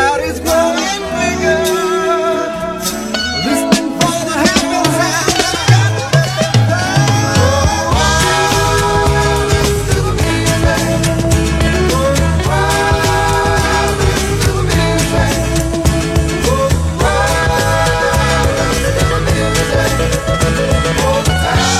crowd is growing bigger. Listening for the happy sound. Go wild, listen to the music. Go wild, listen to the music. Go wild, listen to the music. All the time.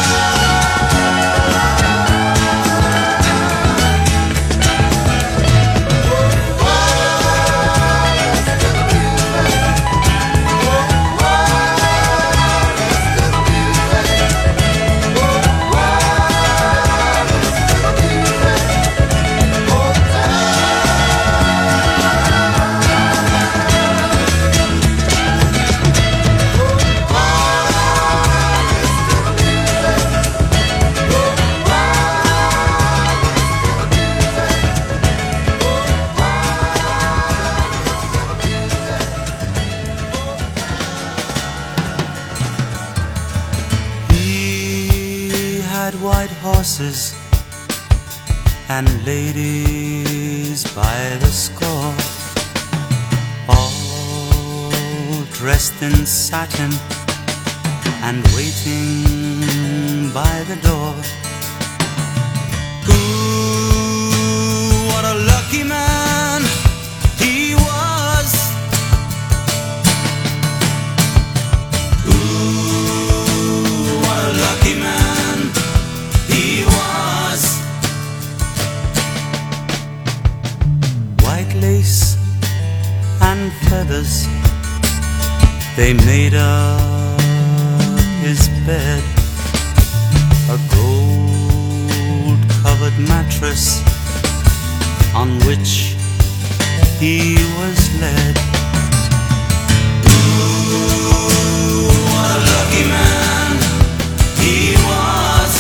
White horses and ladies by the score, all dressed in satin and waiting by the door. Ooh, what a lucky man he was. Ooh, what a lucky man he was. White lace and feathers, they made up his bed. A gold-covered mattress on which he was led. Ooh, what a lucky man he was.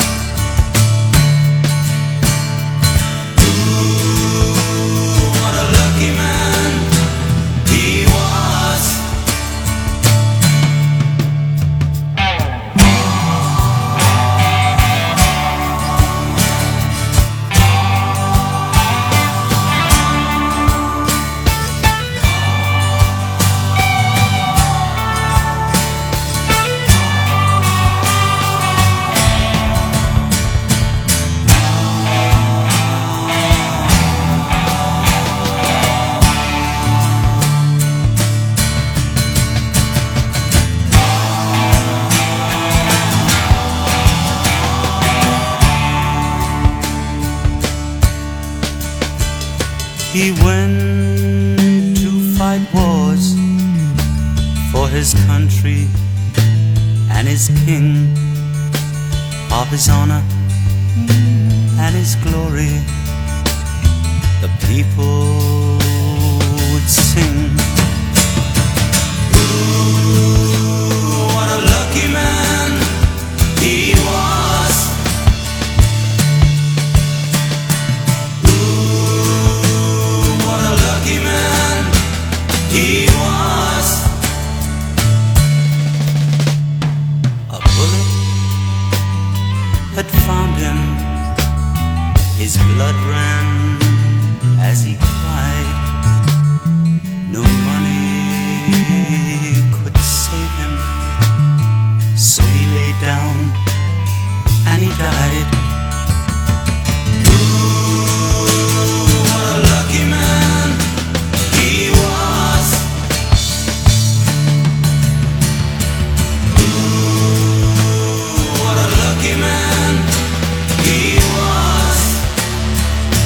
He went to fight wars for his country and his king, of his honor and his glory. The people would sing. Ooh, what a lucky man he was. He was. A bullet had found him. His blood ran as he cried. No money could save him, so he lay down and he died. Ooh, what a lucky man he was. Ooh, what a lucky man he was.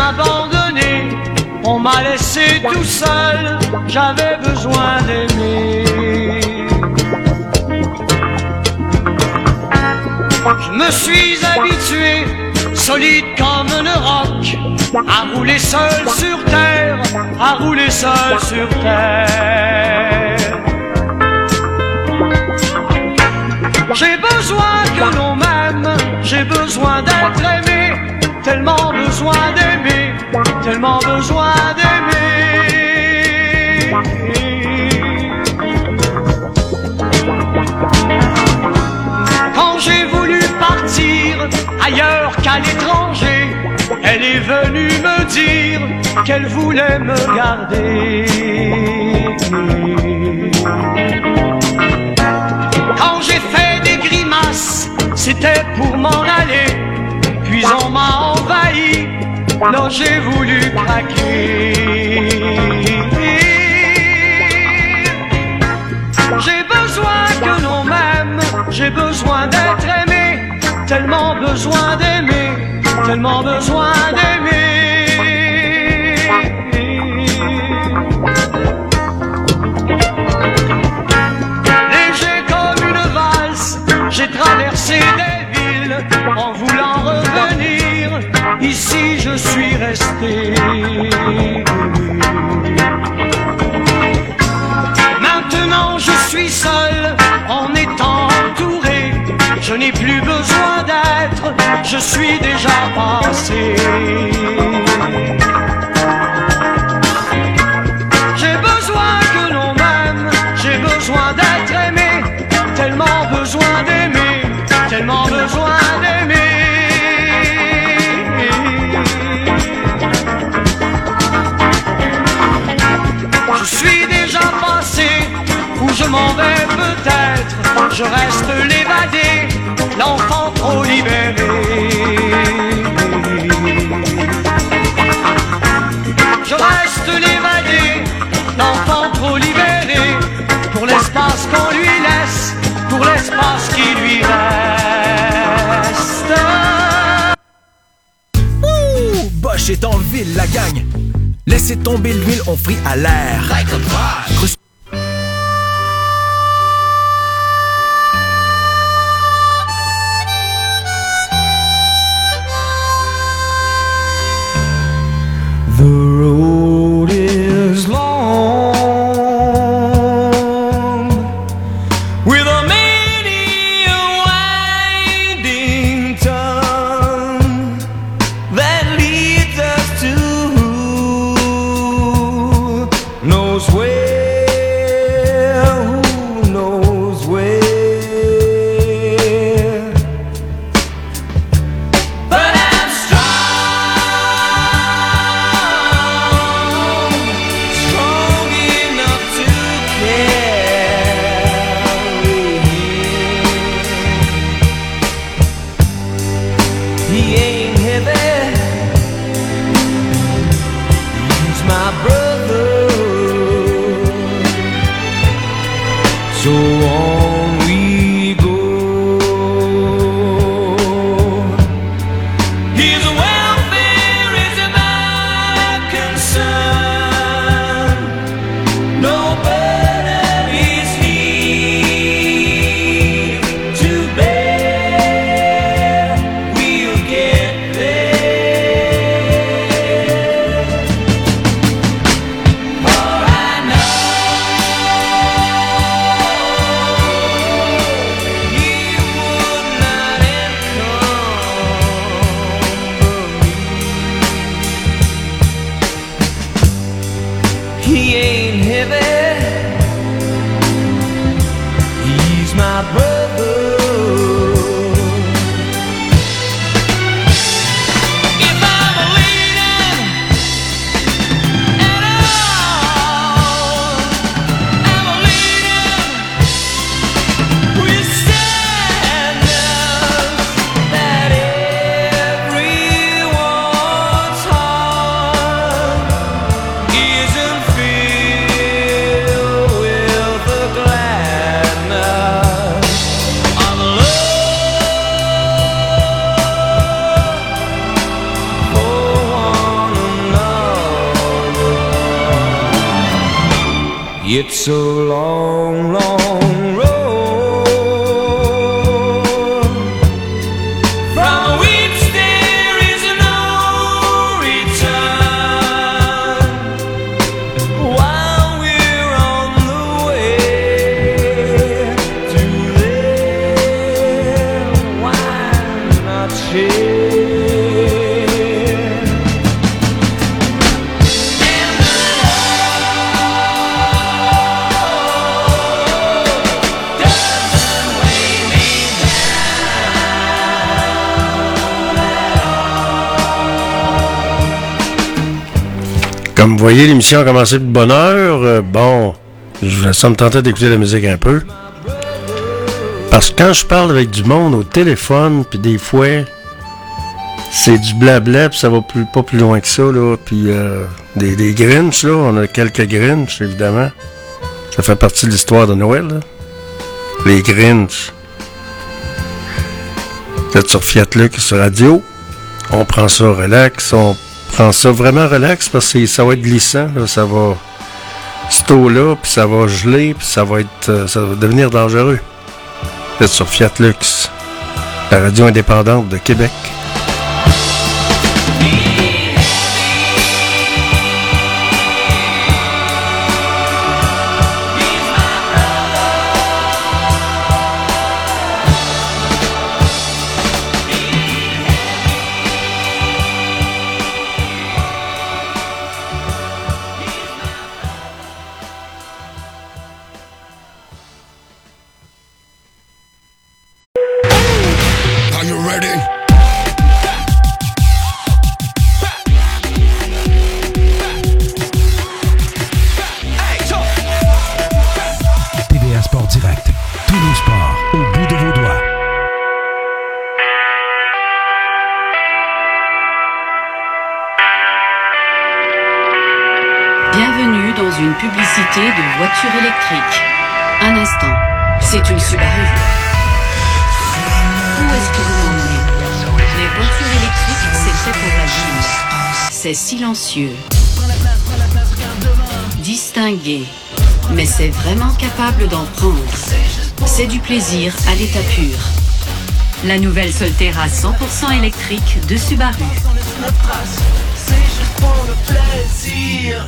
abandonné, on m'a laissé tout seul, j'avais besoin d'aimer. Je me suis habitué, solide comme le roc, à rouler seul sur terre, à rouler seul sur terre. J'ai besoin que l'on m'aime, j'ai besoin d'être aimé, tellement besoin d'aimer, tellement besoin d'aimer. Quand j'ai voulu partir ailleurs qu'à l'étranger, elle est venue me dire qu'elle voulait me garder. Quand j'ai fait des grimaces, c'était pour m'en aller, puis on m'a envahi, là j'ai voulu craquer. J'ai besoin que l'on m'aime, j'ai besoin d'être aimé, tellement besoin d'aimer, tellement besoin d'aimer. Léger comme une valse, j'ai traversé des villes en voulant revenir, ici je suis resté. Maintenant je suis seul, en étant entouré, je n'ai plus besoin d'être, je suis déjà passé. J'ai besoin que l'on m'aime, j'ai besoin d'être aimé, tellement besoin d'aimer, tellement besoin d'aimer. Je suis déjà passé, où je m'en vais peut-être, je reste l'évadé, l'enfant trop libéré. Je reste l'évadé, l'enfant trop libéré, pour l'espace qu'on lui laisse, pour l'espace qui lui reste. Ouh, Bosch est en ville, la gang. Laissez tomber l'huile, on frit à l'air. Like a vibe. The road is long, with a many winding turn that leads us to who knows where, who knows where. But I'm strong enough to carry him. He ain't heavy, he's my brother. So on we go. His welfare is my concern. No burden is he to bear. We'll get there. For I know he would not encumber me. He ain't heavy, he's my brother. If I'm leading at all, I'm leading with standards that everyone's heart isn't filled It's a long, long road from which there is no return. While we're on the way to there, why not share? Comme vous voyez, l'émission a commencé de bonne heure. Ça me tentait d'écouter la musique un peu. Parce que quand je parle avec du monde au téléphone, puis des fois, c'est du blabla, puis ça va pas plus loin que ça, là. Puis des Grinch, là, on a quelques Grinch, évidemment. Ça fait partie de l'histoire de Noël, là. Les Grinch. Vous êtes sur Fiat Lux Radio. On prend ça relax, on prends ça vraiment relax parce que ça va être glissant, là, ça va cette eau-là, puis ça va geler, puis ça va devenir dangereux. Vous êtes sur Fiat Lux, la radio indépendante de Québec. Publicité de voiture électrique. Un instant, c'est une Subaru. Où est-ce que vous m'emmenez? Les voitures électriques, c'est fait pour la ville. C'est silencieux, distingué, mais c'est vraiment capable d'en prendre. C'est du plaisir à l'état pur. La nouvelle Solterra 100% électrique de Subaru. C'est juste pour le plaisir.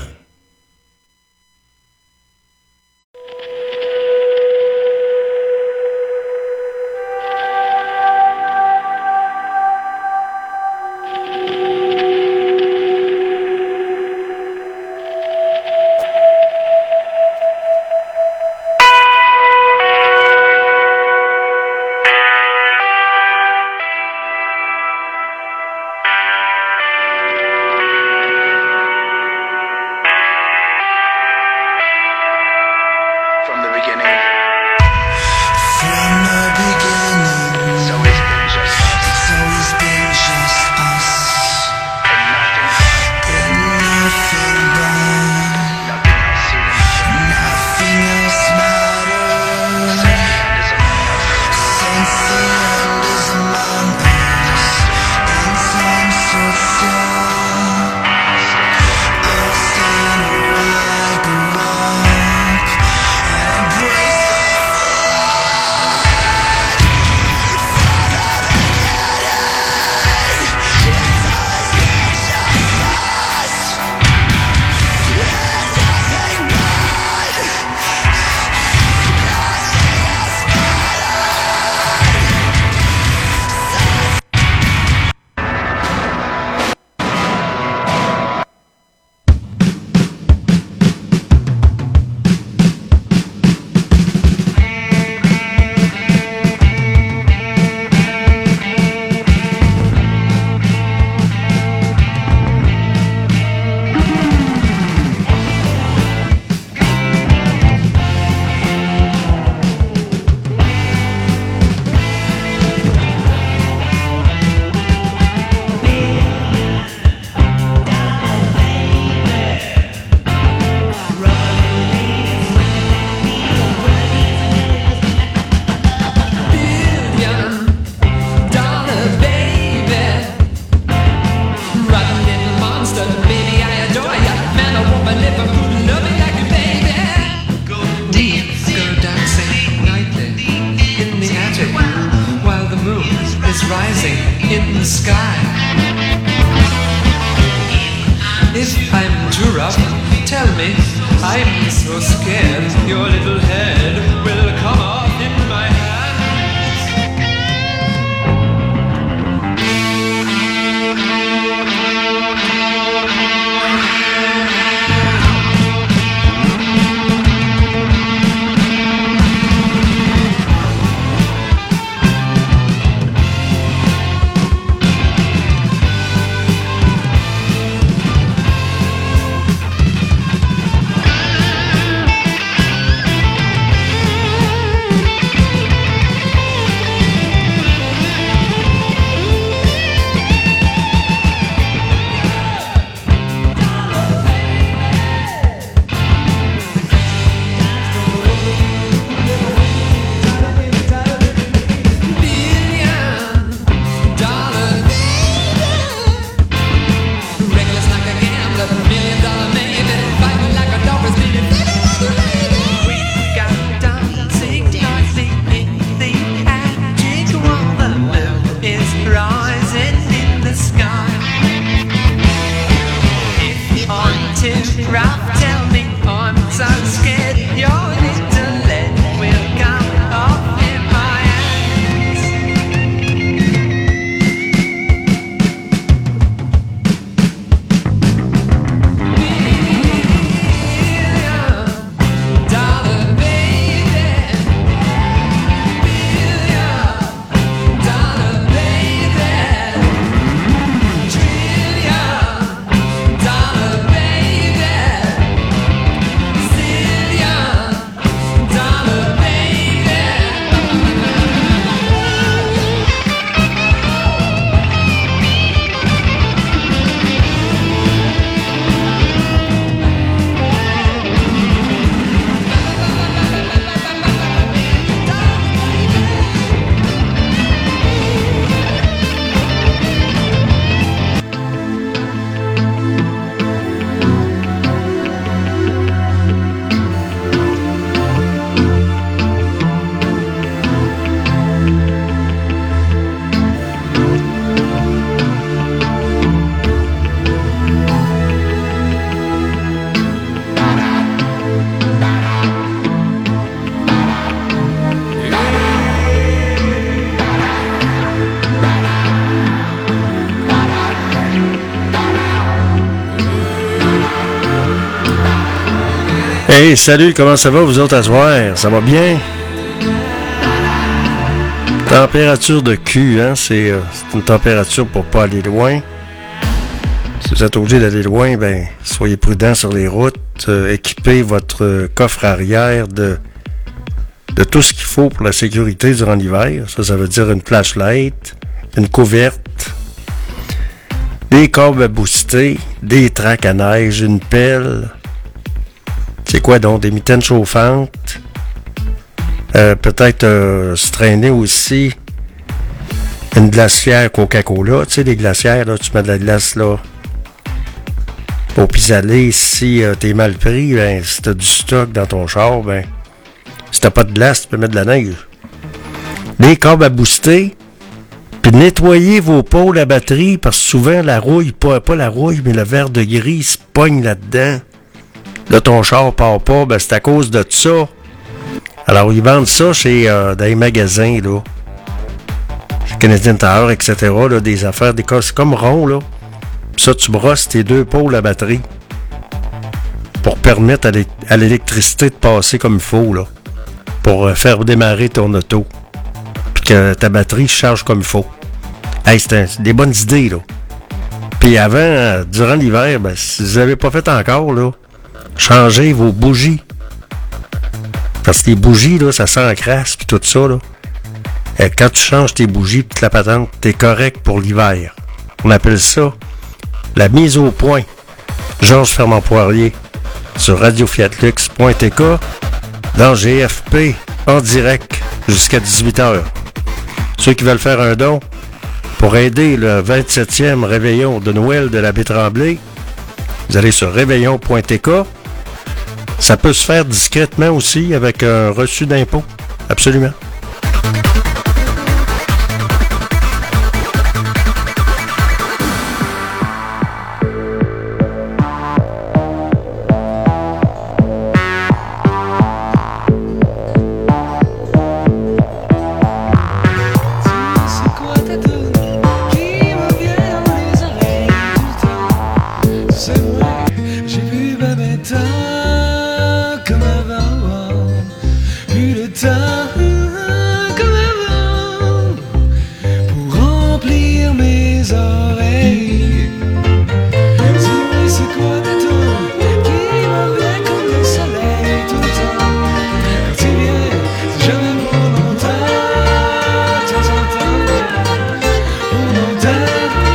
If I'm too rough, tell me. I'm so scared your little head will come off in my hands. Hey, salut, comment ça va vous autres à soir? Ça va bien? Température de cul, hein? C'est une température pour pas aller loin. Si vous êtes obligé d'aller loin, ben soyez prudents sur les routes. Équipez votre coffre arrière de tout ce qu'il faut pour la sécurité durant l'hiver. Ça veut dire une flashlight, une couverte, des câbles à booster, des tracks à neige, une pelle. C'est quoi donc? Des mitaines chauffantes. Peut-être se traîner aussi une glacière Coca-Cola. Tu sais, des glacières, là, tu mets de la glace là au pis-aller. Si t'es mal pris, ben, si t'as du stock dans ton char, ben, si t'as pas de glace, tu peux mettre de la neige. Des câbles à booster. Puis nettoyer vos pôles à batterie, parce que souvent la rouille, pas la rouille, mais le verre de gris se pogne là-dedans. Là, ton char part pas, ben c'est à cause de ça. Alors, ils vendent ça chez dans les magasins, là. Chez Canadian Tire, etc., là, des affaires, des cas, c'est comme rond, là. Puis ça, tu brosses tes deux pôles à batterie pour permettre à l'électricité de passer comme il faut, là. Pour faire démarrer ton auto. Puis que ta batterie charge comme il faut. Hey, c'est des bonnes idées, là. Puis avant, durant l'hiver, ben, si vous n'avez pas fait encore, là, changez vos bougies. Parce que les bougies, là, ça s'encrasse puis tout ça, là. Et quand tu changes tes bougies puis la patente, t'es correct pour l'hiver. On appelle ça la mise au point. Georges Fernand Poirier sur radiofiatlux.tk dans GFP en direct jusqu'à 18h. Ceux qui veulent faire un don pour aider le 27e réveillon de Noël de la Baie-Tremblay, vous allez sur réveillon.tk. Ça peut se faire discrètement aussi avec un reçu d'impôt. Absolument. temps comme avant, plus de temps comme avant, pour remplir mes oreilles. Dis-moi c'est quoi le temps qui m'avait comme le soleil tout le temps. Quand tu viens, c'est jamais pour longtemps, de temps en temps, pour longtemps,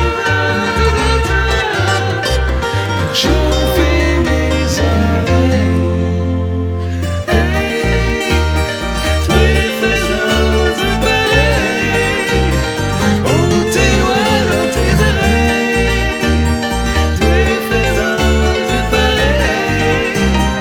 pour chauffer mes oreilles. Hey, tous les faisans du pareil, oh tes doigts dans tes oreilles, tous les faisans du pareil.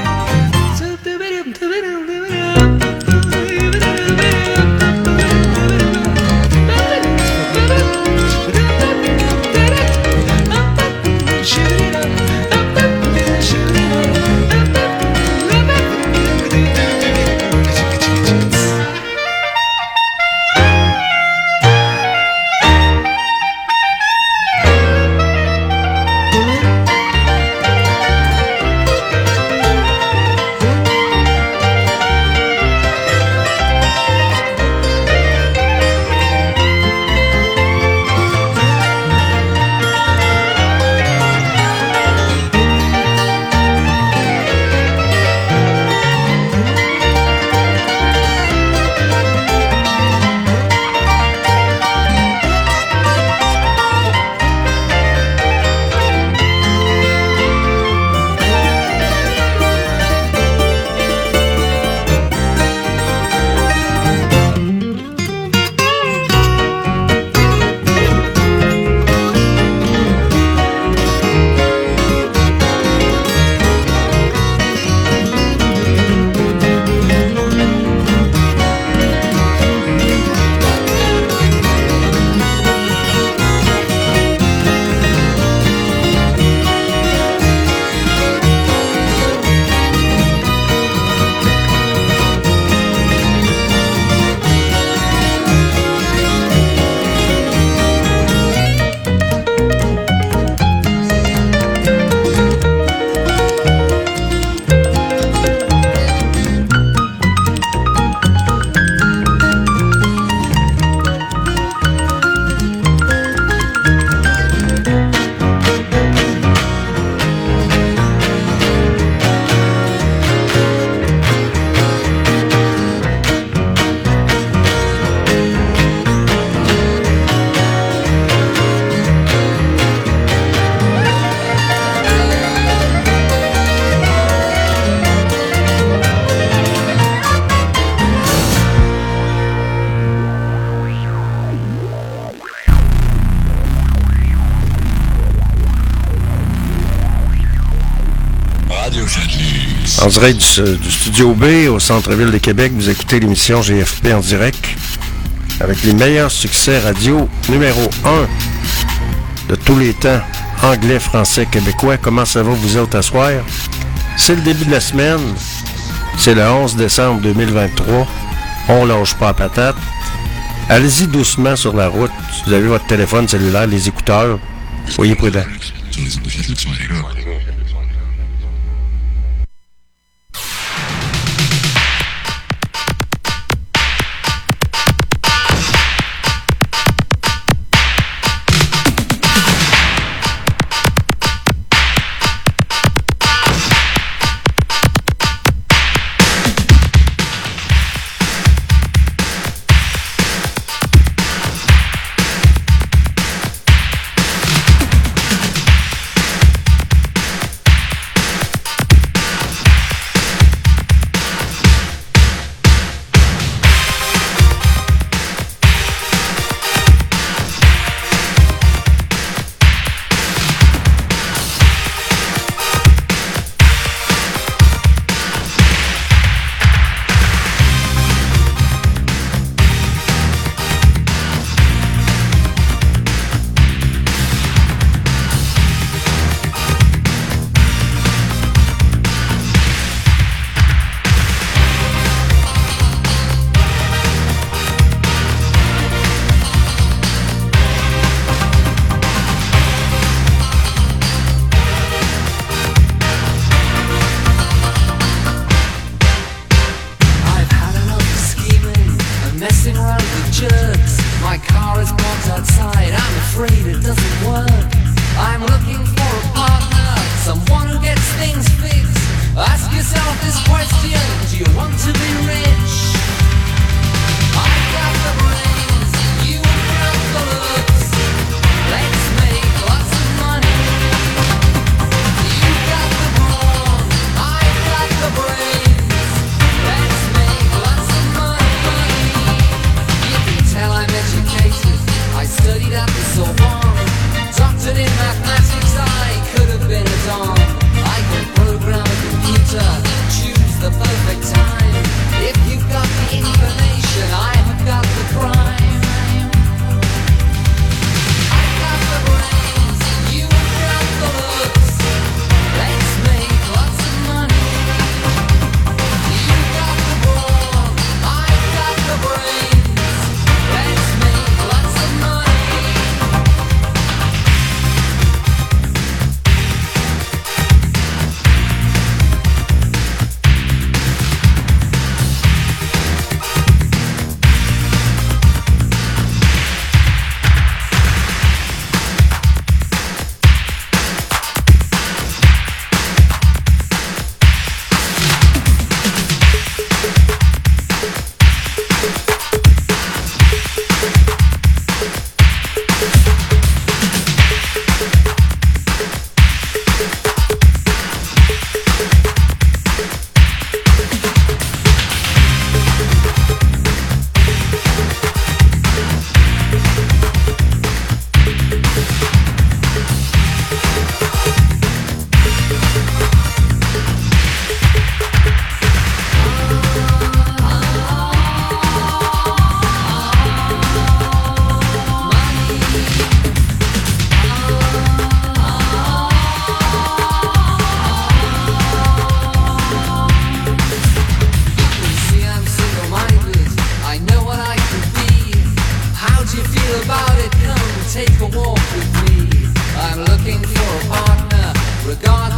En direct du Studio B au centre-ville de Québec, vous écoutez l'émission GFP en direct avec les meilleurs succès radio numéro 1 de tous les temps, anglais, français, québécois. Comment ça va vous autres à soir? C'est le début de la semaine, c'est le 11 décembre 2023, on lâche pas la patate. Allez-y doucement sur la route, si vous avez votre téléphone cellulaire, les écouteurs, soyez prudents.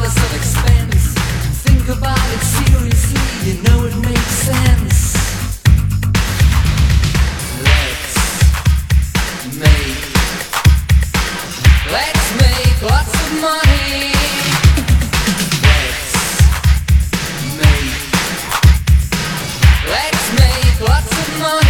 promise of expense. Think about it seriously, you know it makes sense. Let's make lots of money. Let's make lots of money.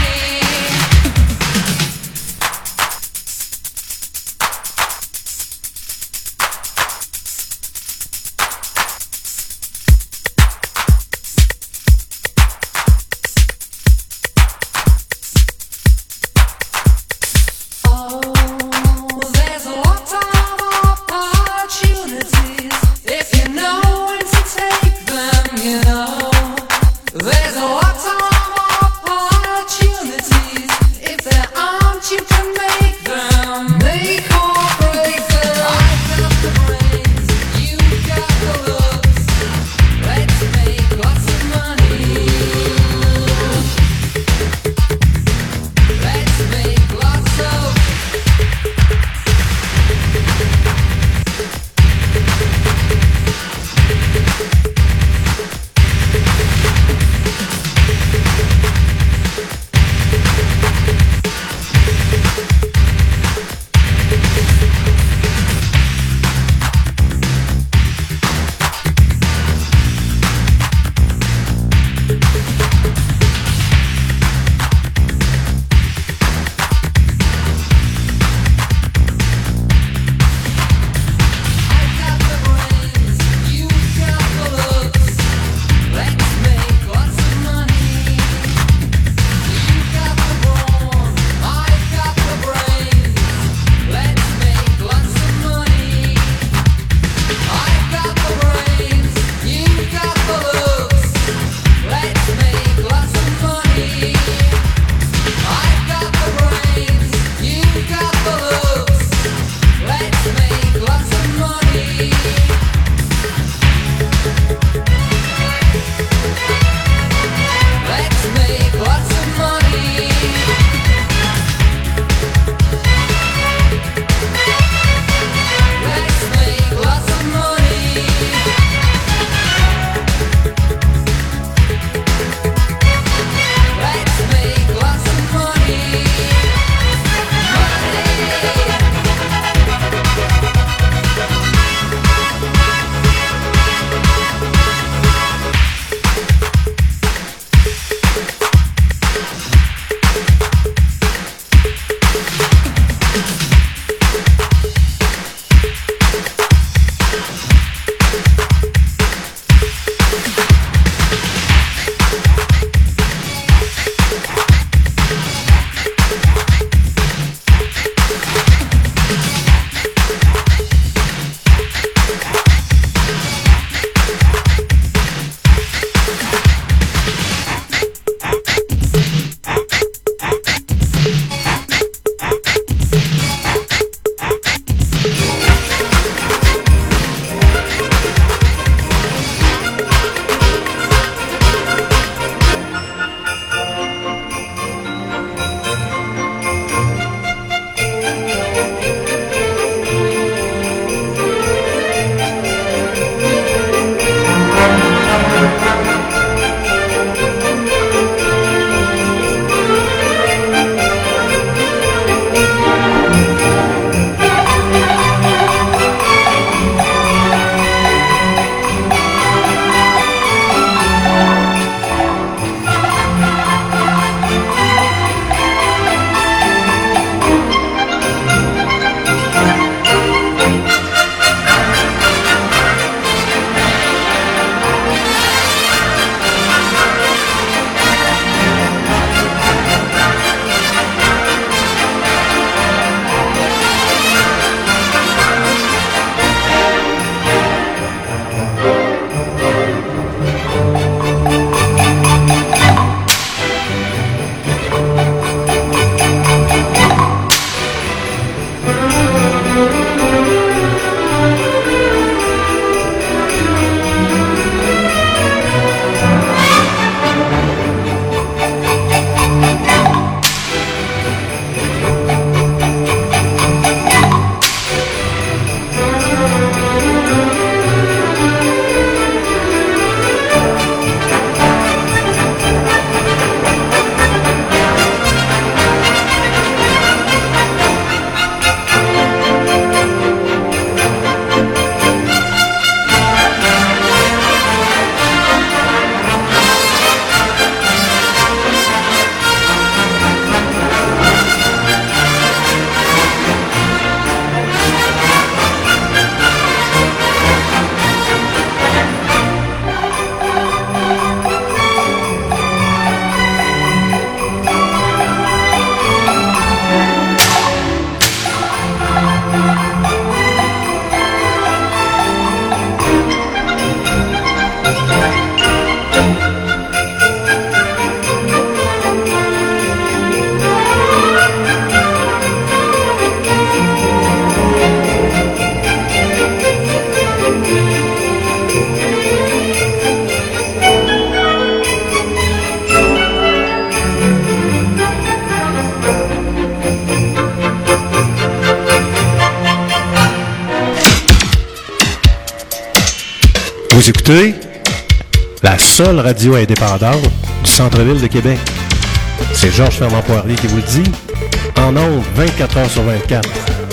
Vous écoutez la seule radio indépendante du centre-ville de Québec. C'est Georges Fernand Poirier qui vous le dit. En ondes, 24 heures sur 24.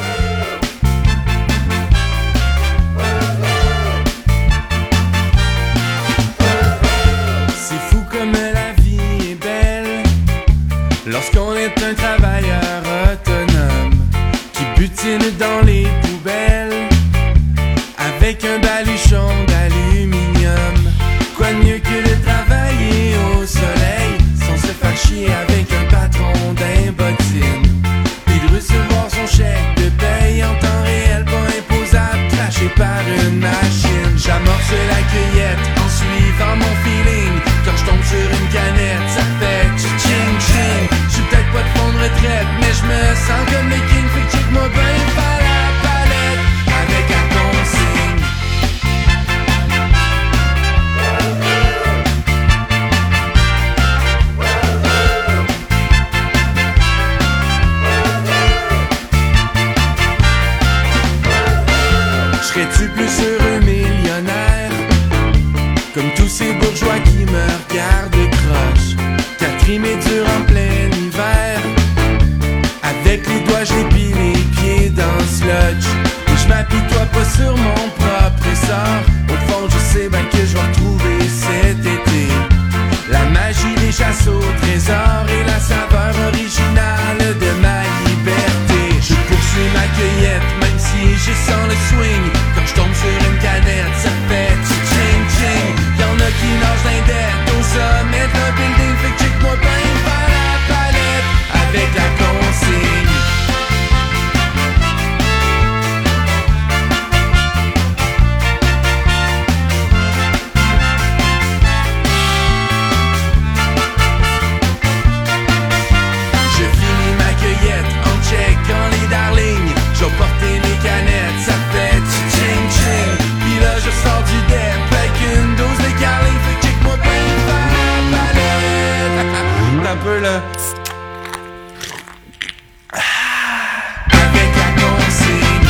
C'est fou comme la vie est belle lorsqu'on est un travailleur autonome qui butine dans les poubelles avec un baluchon d'aluminium. Quoi de mieux que de travailler au soleil sans se faire chier avec un patron d'un bottine, puis de recevoir son chèque de paye en temps réel pas imposable, craché par une machine. J'amorce la cueillette en suivant mon feeling. Quand je tombe sur une canette, ça fait ching ching. J'suis peut-être pas de fond de retraite, mais je me sens comme le king. Fait que check-moi bien par la palette avec la consigne. Serais-tu plus heureux millionnaire comme tous ces bourgeois qui me regardent croche? Catherine est dur en plein hiver. Avec les doigts j'épile les pieds dans le sludge. Et je m'apitoie pas sur mon propre essor. Au fond je sais bien que je vais retrouver cet été la magie des chasses au trésor et la saveur originale de ma liberté. Je poursuis ma cueillette même si je sens le swing. Quand je tombe sur une canette, ça fait ching ching. Y'en a qui nagent d'indette au sommet d'un building. Fait que check-moi bien par la palette avec la consigne. Je finis ma cueillette en checkant les darlings. Je vais porter mes canettes, ça fait ching ching. Puis là je sors du dep avec une dose de carling. Fait que check-moi bien par la palette. Un peu là. Avec la consigne.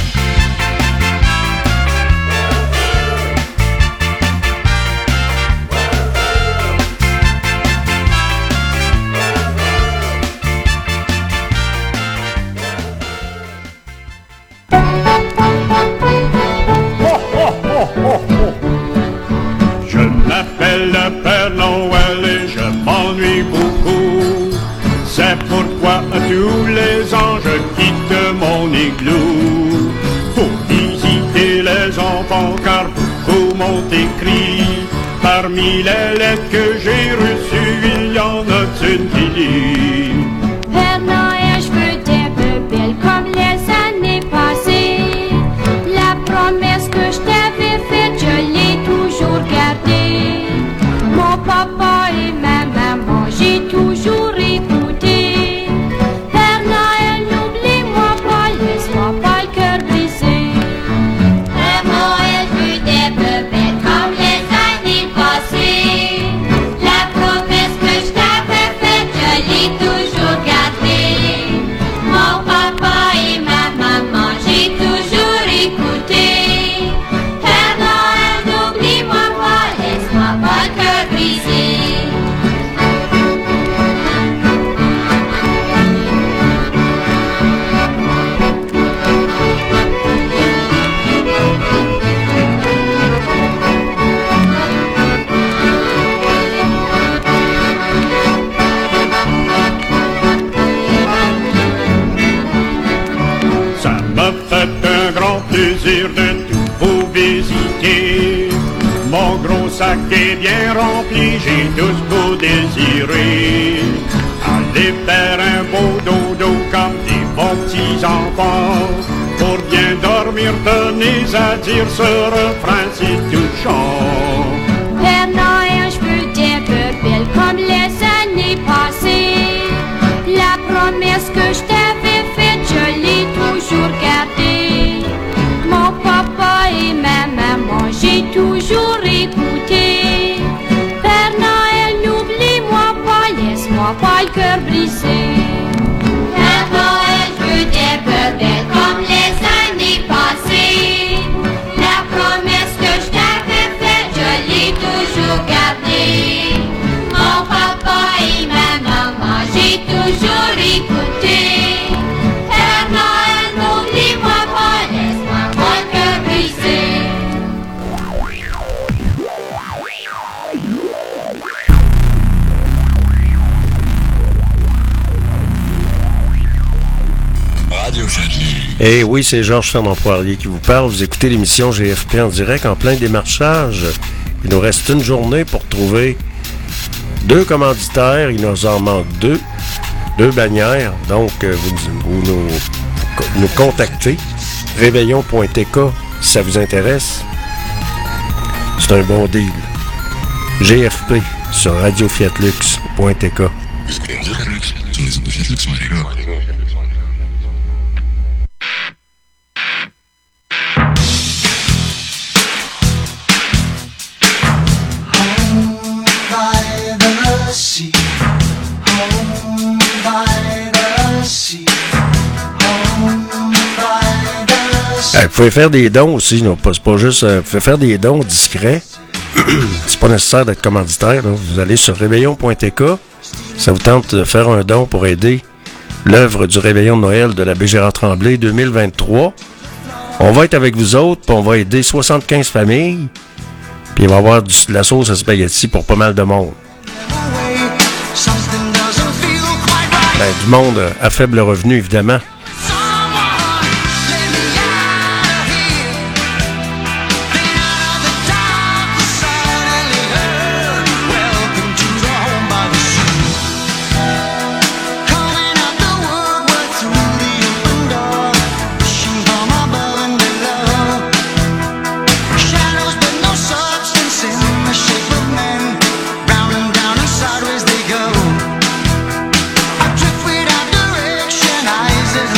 Je m'appelle le Père Noël et je m'ennuie beaucoup. C'est pourquoi tous les ans je quitte mon igloo pour visiter les enfants car beaucoup m'ont écrit. Parmi les lettres que j'ai reçues, il y en a une qui dit: Père Noël, je veux des bébelles comme les années passées. La promesse que je t'avais faite, je l'ai toujours gardée. Mon papa et ma maman, j'ai toujours écouté. Père Noël, n'oublie-moi pas, laisse-moi pas le cœur brisé. Père Noël, je veux des bébelles comme les années passées. La promesse que je t'avais faite, je l'ai toujours gardée. Mon papa et ma maman, j'ai toujours écouté. Père Noël, n'oublie-moi pas, laisse-moi pas le cœur brisé. Ça m'a fait un grand plaisir de tout vous visiter. Mon gros sac est bien rempli, j'ai tout ce que vous désirez. Allez faire un beau dodo comme des bons petits enfants. Pour bien dormir, tenez à dire ce refrain si touchant. Père Noël, je veux des bébelles comme les années passées. La promesse que je t'avais faite, je l'ai toujours gardée. Mon papa et ma maman, j'ai toujours écouté. Père Noël, n'oublie-moi pas, laisse-moi pas le cœur brisé. Père Noël, je veux des bébelles comme les années passées. La promesse que je t'avais faite, Et oui, c'est Georges Fernand-Poirier qui vous parle. Vous écoutez l'émission GFP en direct en plein démarchage. Il nous reste une journée pour trouver 2 commanditaires. Il nous en manque 2 bannières. Donc, vous nous contactez. Réveillon.tk si ça vous intéresse. C'est un bon deal. GFP sur radiofiatlux.tk. Vous pouvez faire des dons aussi, non, c'est pas juste. Vous pouvez faire des dons discrets. C'est pas nécessaire d'être commanditaire. Là. Vous allez sur réveillon.tk. Ça vous tente de faire un don pour aider l'œuvre du Réveillon de Noël de l'abbé Gérard Tremblay 2023. On va être avec vous autres, puis on va aider 75 familles. Puis il va y avoir de la sauce à spaghetti pour pas mal de monde. Du monde à faible revenu, évidemment. Eyes that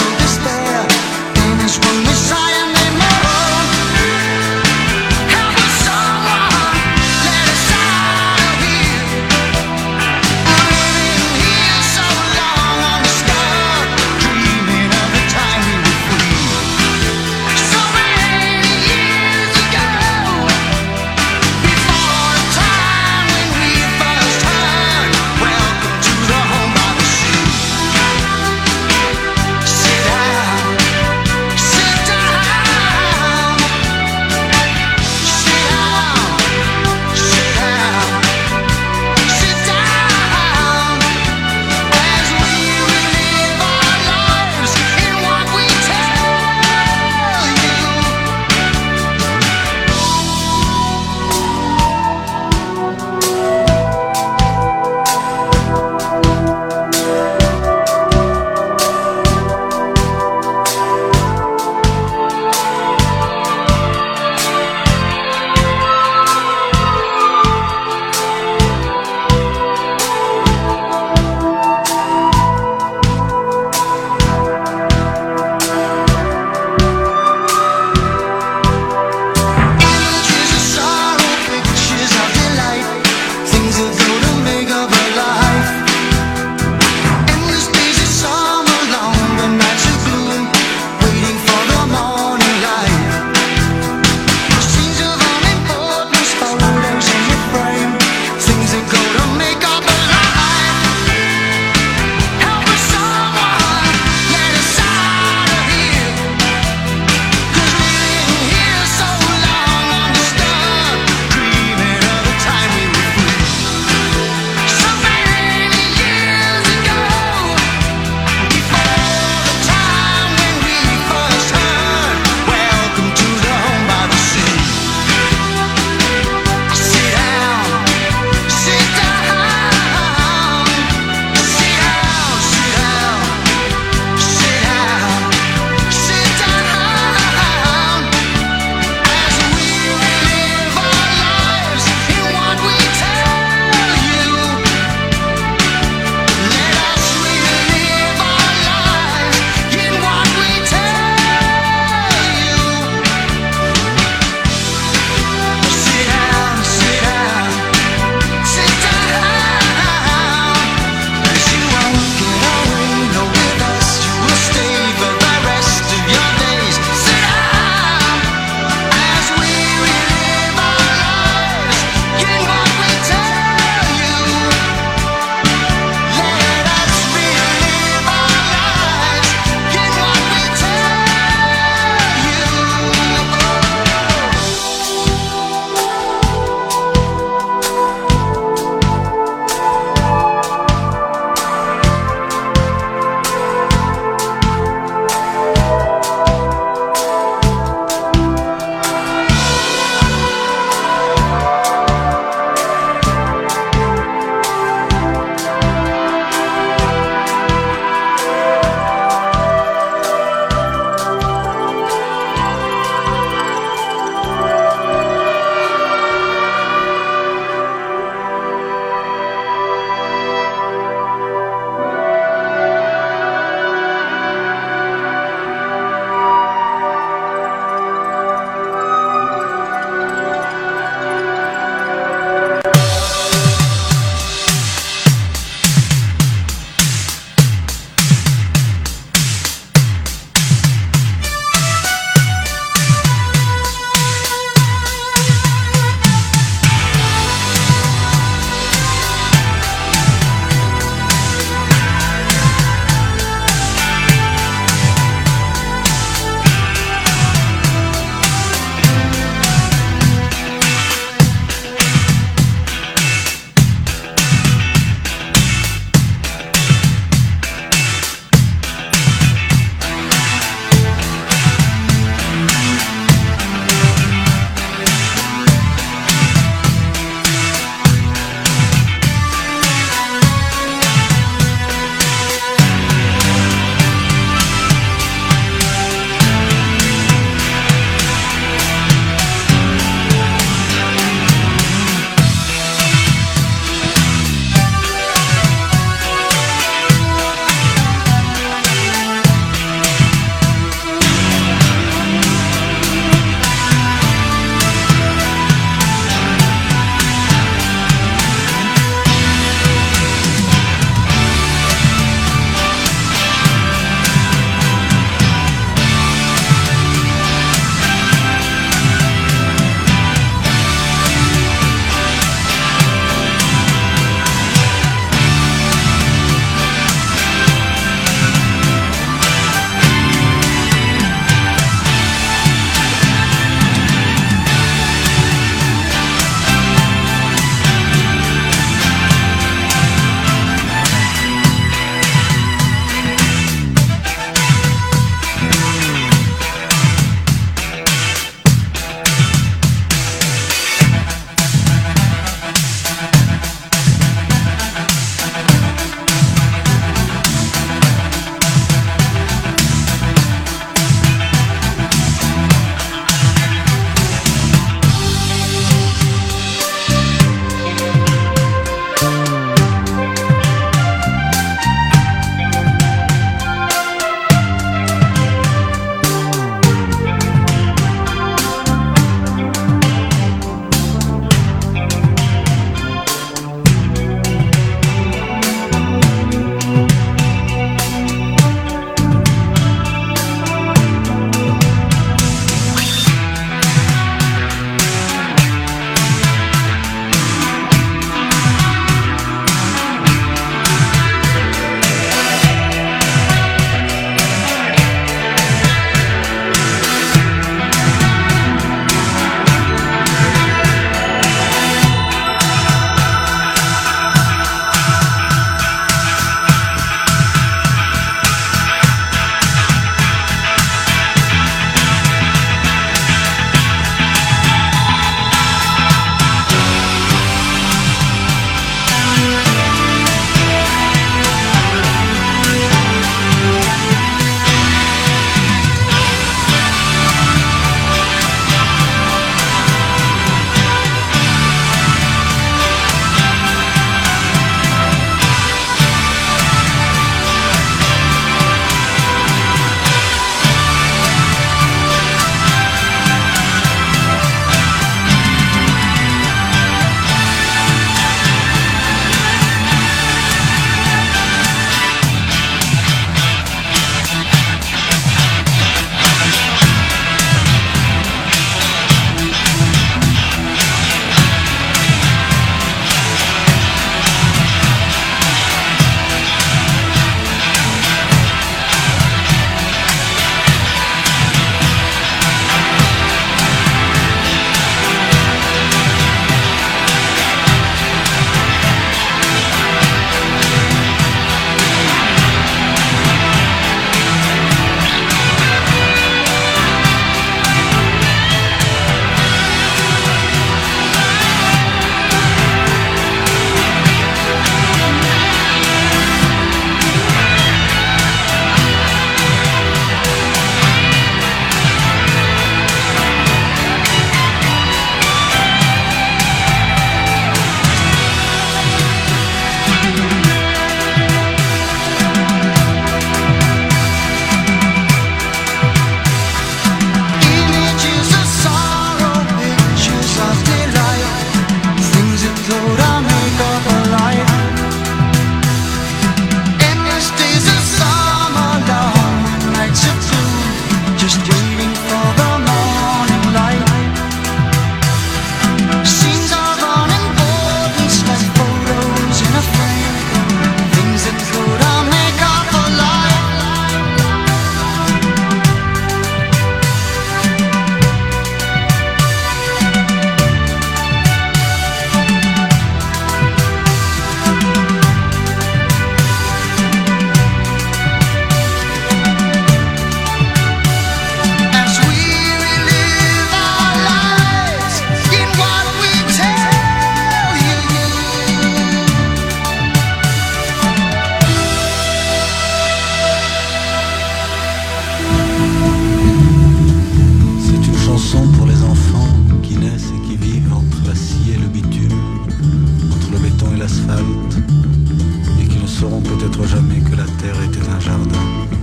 l'asphalte et qui ne sauront peut-être jamais que la terre était un jardin.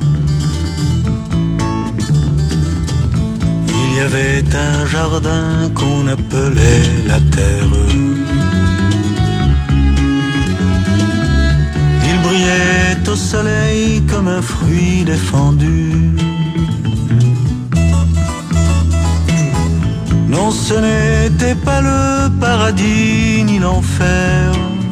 Il y avait un jardin qu'on appelait la terre. Il brillait au soleil comme un fruit défendu. Non, ce n'était pas le paradis ni l'enfer,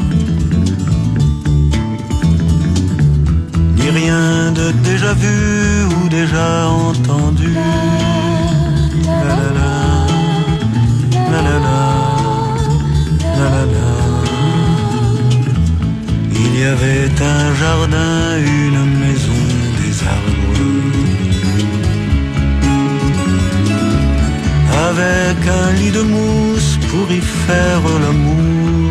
ni rien de déjà vu ou déjà entendu. La la la, la la la, la la la. Il y avait un jardin, une maison, des arbres, avec un lit de mousse pour y faire l'amour,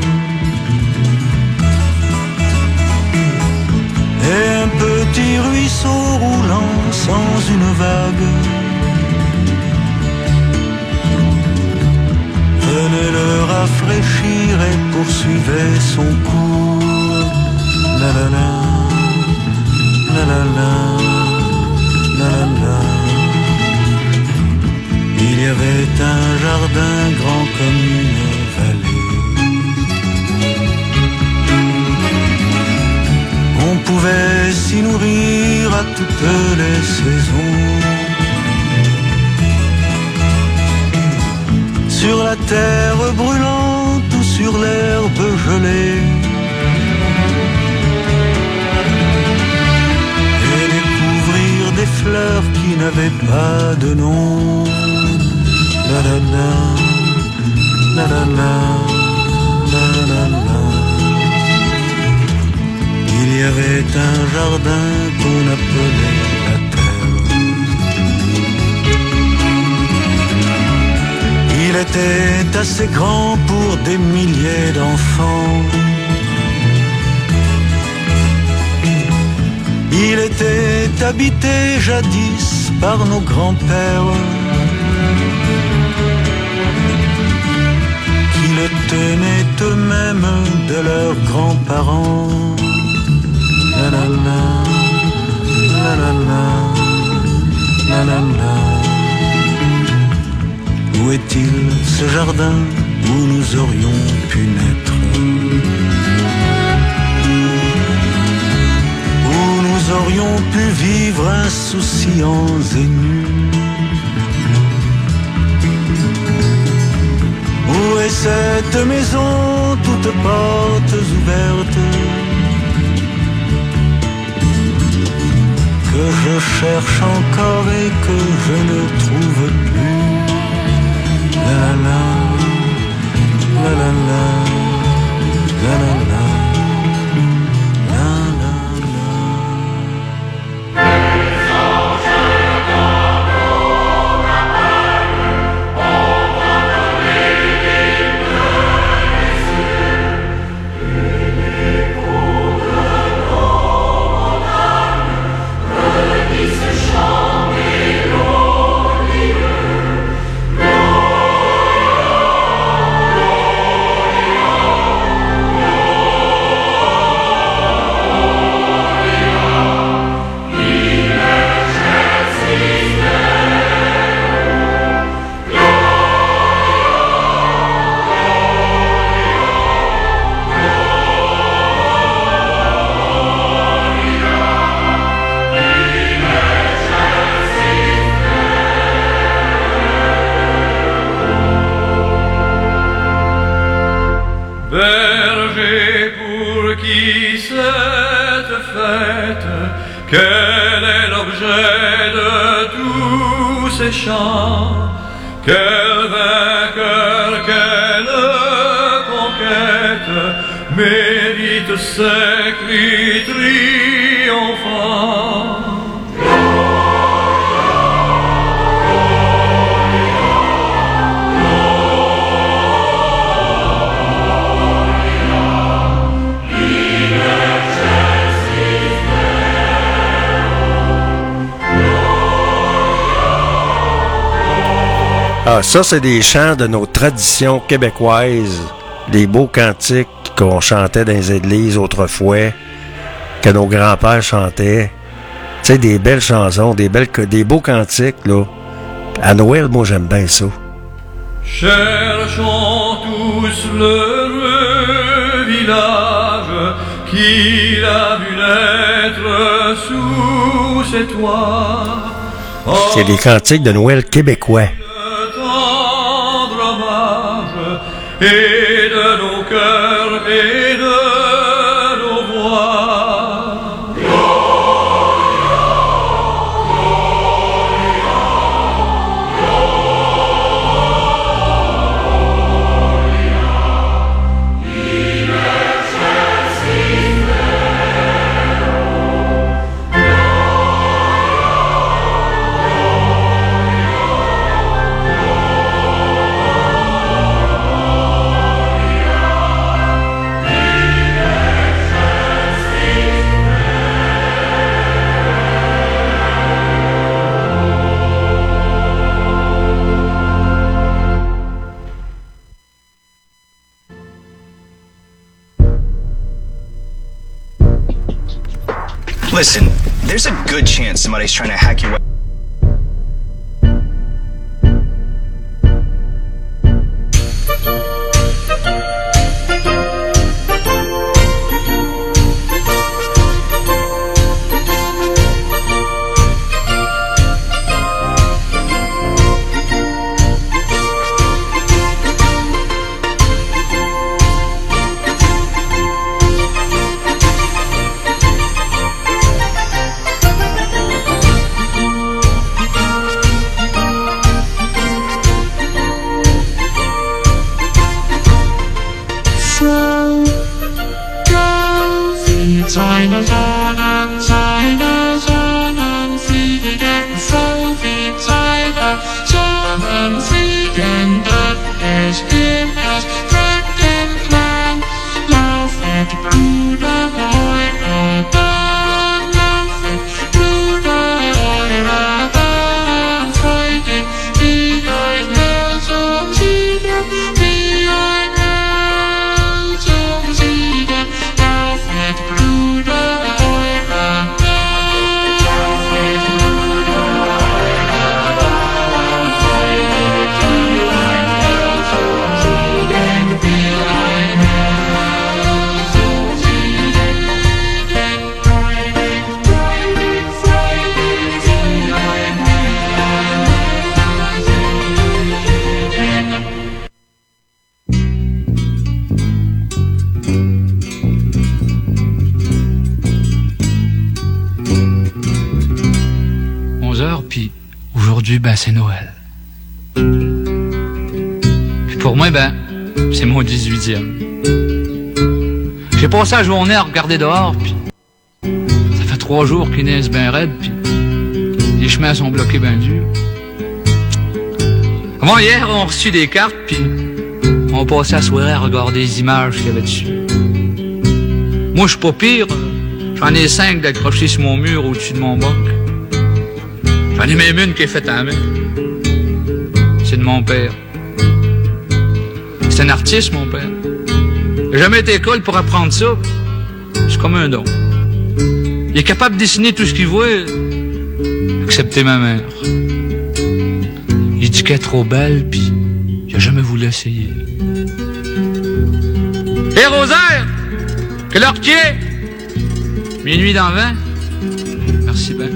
et un petit ruisseau roulant sans une vague venait le rafraîchir et poursuivait son cours. La la la, la la la, la la la. Il y avait un jardin grand comme une vallée. On pouvait s'y nourrir à toutes les saisons. Sur la terre brûlante ou sur l'herbe gelée, et découvrir des fleurs qui n'avaient pas de nom. La la la, la la la, la la la. Il y avait un jardin qu'on appelait la terre. Il était assez grand pour des milliers d'enfants. Il était habité jadis par nos grands-pères, qui le tenaient eux-mêmes de leurs grands-parents. La la la, la la la, la la la. Où est-il ce jardin où nous aurions pu naître, où nous aurions pu vivre insouciants et nus? Où est cette maison, toutes portes ouvertes, que je cherche encore et que je ne trouve plus? La la la, la la la, la la la, la la la. Les anges dans nos rappels, on va donner l'hymne des cieux, et l'écho de nos montagnes redit ce chant mélodieux. Berger pour qui cette fête, quel est l'objet de tous ces chants? Quel vainqueur, quelle conquête mérite ces cris triomphants? Ah, ça, c'est des chants de nos traditions québécoises, des beaux cantiques qu'on chantait dans les églises autrefois, que nos grands-pères chantaient. Tu sais, des belles chansons, des beaux cantiques, là. À Noël, moi, j'aime bien ça. Cherchons tous l'heureux village qu'il a vu naître sous ses toits. C'est des cantiques de Noël québécois. Tendre hommage et de nos cœurs et de nos voix. Listen, there's a good chance somebody's trying to hack your web. Ben, c'est Noël. Puis pour moi, ben, c'est mon 18e. J'ai passé la journée à regarder dehors, puis ça fait 3 jours qu'il neige ben raide, puis les chemins sont bloqués ben durs. Avant hier, on a reçu des cartes, puis on passait la soirée à regarder les images qu'il y avait dessus. Moi, je suis pas pire. J'en ai 5 d'accrochés sur mon mur au-dessus de mon banc. J'en ai même une qui est faite à la main. C'est de mon père. C'est un artiste, mon père. Il n'a jamais été à l'école pour apprendre ça. C'est comme un don. Il est capable de dessiner tout ce qu'il voit, excepté ma mère. Il dit qu'elle est trop belle, puis il n'a jamais voulu essayer. Hé, Rosaire! Quelle heure qu'il est? Minuit dans 20? Merci ben.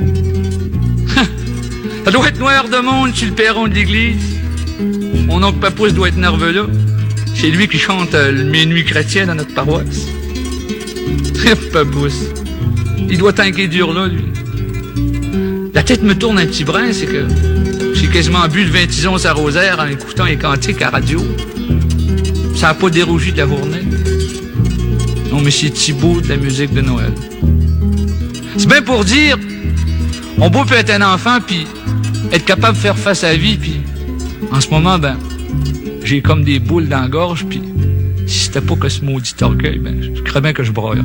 Ça doit être noir de monde sur le perron de l'église. Mon oncle Papousse doit être nerveux là. C'est lui qui chante le minuit chrétien dans notre paroisse. Papousse. Il doit tanker dur là, lui. La tête me tourne un petit brin, c'est que j'ai quasiment bu le 20 tisons à Rosaire en écoutant les cantiques à radio. Ça n'a pas dérougi de la journée. Non, mais c'est Thibaut de la musique de Noël. C'est bien pour dire, on peut être un enfant, puis être capable de faire face à la vie, puis en ce moment, ben, j'ai comme des boules dans la gorge, puis si c'était pas que ce maudit orgueil, ben, je crois bien que je broyerais.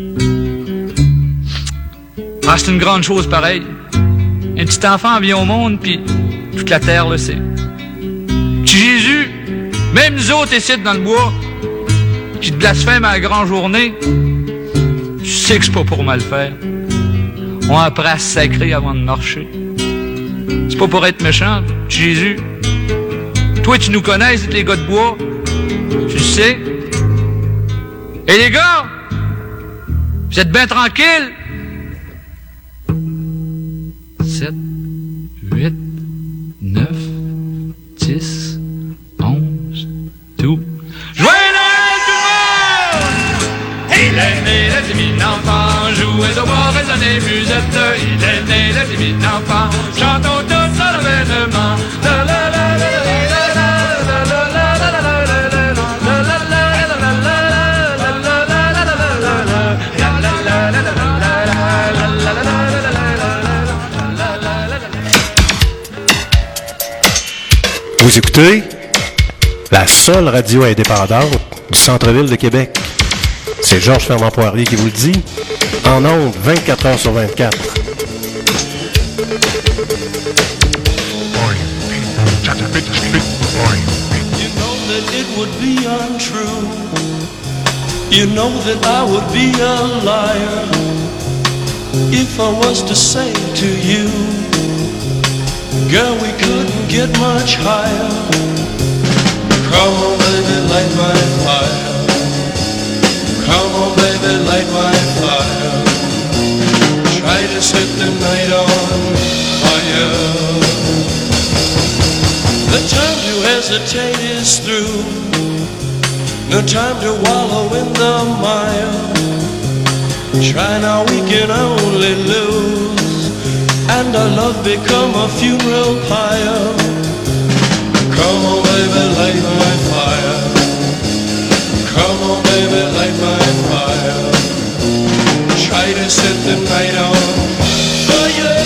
Ah, c'est une grande chose pareille. Un petit enfant vient au monde, puis toute la terre le sait. Petit Jésus, même nous autres ici dans le bois, qui te blasphème à la grande journée, tu sais que c'est pas pour mal faire. On apprend à se sacrer avant de marcher. C'est pas pour être méchant, Jésus. Toi, tu nous connais, c'est les gars de bois. Tu le sais. Et les gars, vous êtes bien tranquilles. 7, 8, 9, 10, 11, tout. Joyeux Noël tout le monde! Il est né le divin enfant, jouez au bois, résonnez musette. Il est né le divin enfant, chantons tous à l'avènement. Vous écoutez la seule radio indépendante du centre-ville de Québec. C'est Georges Fernand Poirier qui vous le dit, en ondes 24 heures sur 24. You know that it would be untrue. You know that I would be a liar if I was to say to you, girl, we couldn't get much higher. Come on, baby, light my fire. Come on, baby, light my fire. Try to set the night on fire. The time to hesitate is through. No time to wallow in the mire. Try now, we can only lose, and our love become a funeral pyre. Come on, baby, light my fire. Come on, baby, light my fire. Try to set the night on fire.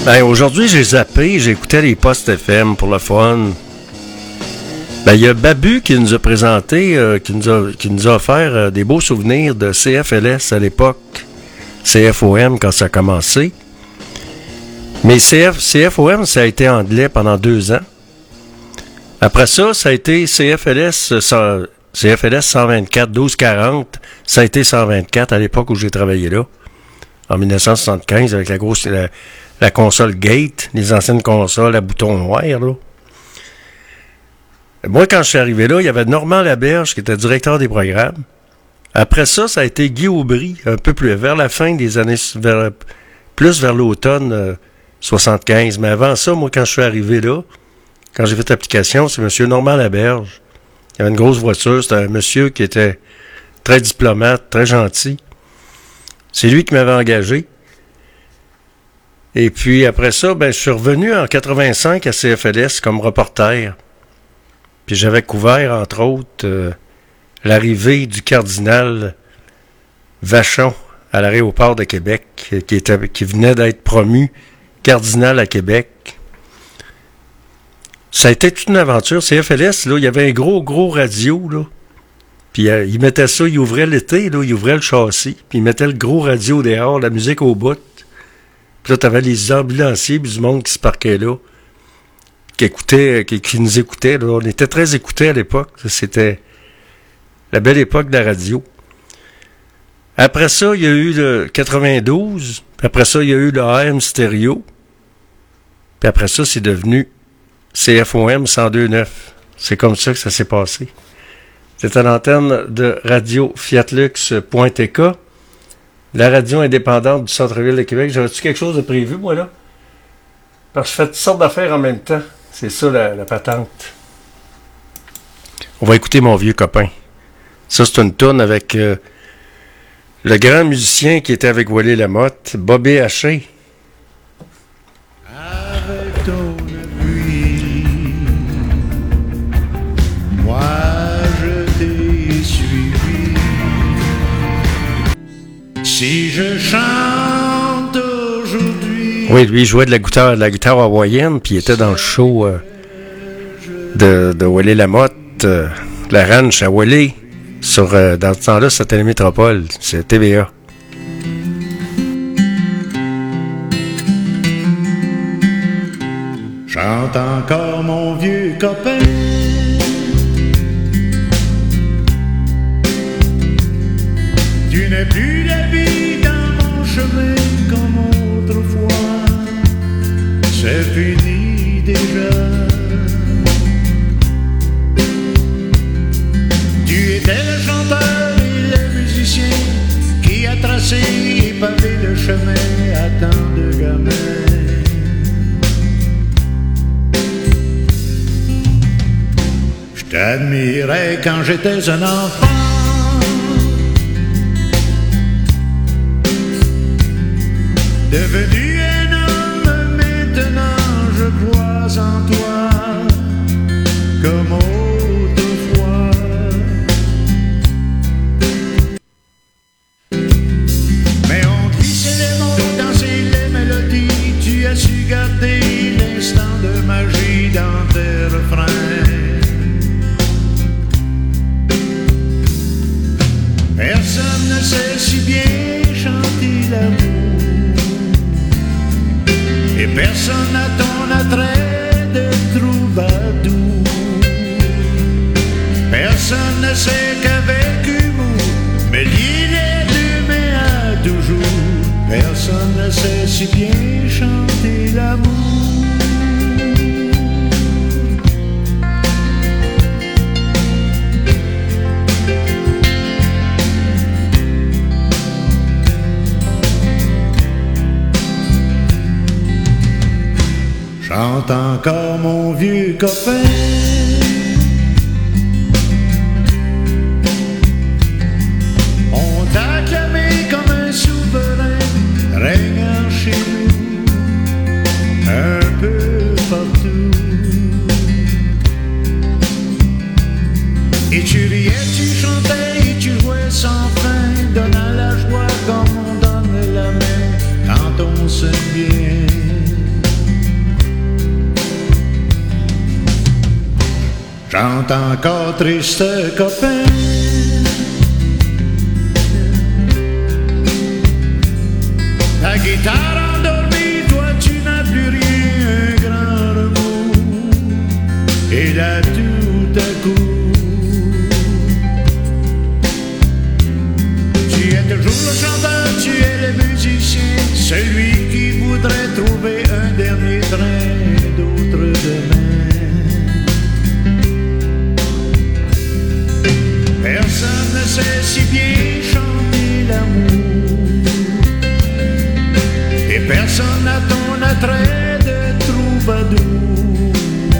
Ben, aujourd'hui, j'ai zappé, j'écoutais les postes FM pour le fun. Ben, il y a Babu qui nous a présenté, qui nous a offert des beaux souvenirs de CFLS à l'époque. CFOM quand ça a commencé. Mais CFOM, ça a été anglais pendant 2 ans. Après ça, ça a été CFLS 124, 1240. Ça a été 124 à l'époque où j'ai travaillé là. En 1975, avec la console Gate, les anciennes consoles à boutons noirs, là. Moi, quand je suis arrivé là, il y avait Normand Laberge qui était directeur des programmes. Après ça, ça a été Guy Aubry, un peu plus vers la fin des années, plus vers l'automne 75. Mais avant ça, moi, quand je suis arrivé là, quand j'ai fait l'application, c'est M. Normand Laberge. Il avait une grosse voiture, c'était un monsieur qui était très diplomate, très gentil. C'est lui qui m'avait engagé. Et puis après ça, ben, je suis revenu en 85 à CFLS comme reporter. Puis j'avais couvert, entre autres, l'arrivée du cardinal Vachon à l'aéroport de Québec, qui venait d'être promu cardinal à Québec. Ça a été toute une aventure. CFLS, là, il y avait un gros radio, là. Puis il mettait ça, il ouvrait l'été, là, il ouvrait le châssis, puis il mettait le gros radio dehors, la musique au bout. Puis là, t'avais les ambulanciers, puis du monde qui se parquait là, qui nous écoutait. Là. On était très écoutés à l'époque. C'était la belle époque de la radio. Après ça, il y a eu le 92. Puis après ça, il y a eu le AM stéréo. Puis après ça, c'est devenu CFOM 102.9. C'est comme ça que ça s'est passé. C'était l'antenne de radio fiatlux.tk, la radio indépendante du centre-ville de Québec. J'avais-tu quelque chose de prévu, moi, là? Parce que je fais toutes sortes d'affaires en même temps. C'est ça, la patente. On va écouter Mon vieux copain. Ça, c'est une tourne avec le grand musicien qui était avec Wally Lamotte, Bobby Haché. Avec ton appui, moi je t'ai suivi. Si je chante aujourd'hui. Oui, lui, il jouait de la guitare hawaïenne, puis il était dans le show de Wally Lamotte, la ranch à Wally. Dans ce temps-là, c'était la métropole, c'est TVA. Chante encore mon vieux copain. Tu n'es plus la vie dans mon chemin comme autrefois. C'est fini déjà. Tu étais le chanteur et le musicien qui a tracé et pavé le chemin à tant de gamins. Je t'admirais quand j'étais un enfant. Devenu un homme, maintenant je crois en toi comme autrefois. Mais on glissait les mots, dansait les mélodies. Tu as su garder l'instant de magie dans tes refrains. Personne ne sait si bien chanter l'amour. Et personne n'a ton attrait de troubadour. Personne ne sait qu'avec humour mais lier les deux mains à toujours. Personne ne sait si bien chanter l'amour. Chante encore mon vieux copain. On t'a acclamé comme un souverain, régnant chez nous, un peu partout. Et tu riais, tu chantais et tu jouais sans fin, donnant la joie comme on donne la main quand on s'aime bien. chante encore triste copain. Ta guitare endormie, toi tu n'as plus rien, un grand remous. Et là tout à coup, tu es toujours le chanteur, tu es le musicien, celui qui voudrait trouver un dernier train d'outre-demain. Personne ne sait si bien chanter l'amour, et personne n'a ton attrait de troubadour.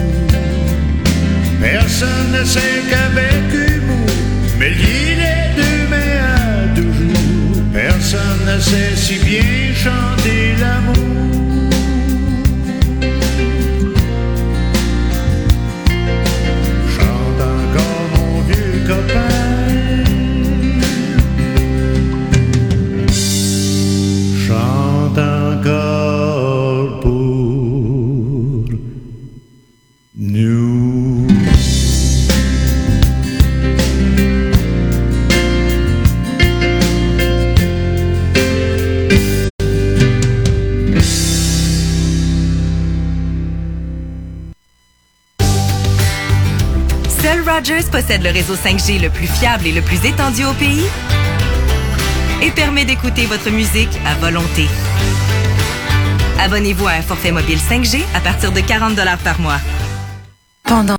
Personne ne sait qu'avec humour, mais lier les deux mains à toujours. Personne ne sait si bien chanter l'amour. Chante encore mon vieux copain, chante encore pour nous. Seul Rogers possède le réseau 5G le plus fiable et le plus étendu au pays et permet d'écouter votre musique à volonté. Abonnez-vous à un forfait mobile 5G à partir de 40 $ par mois. Pendant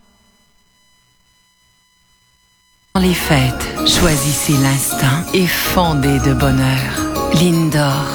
les fêtes, choisissez l'instant et fondez de bonheur. Lindor.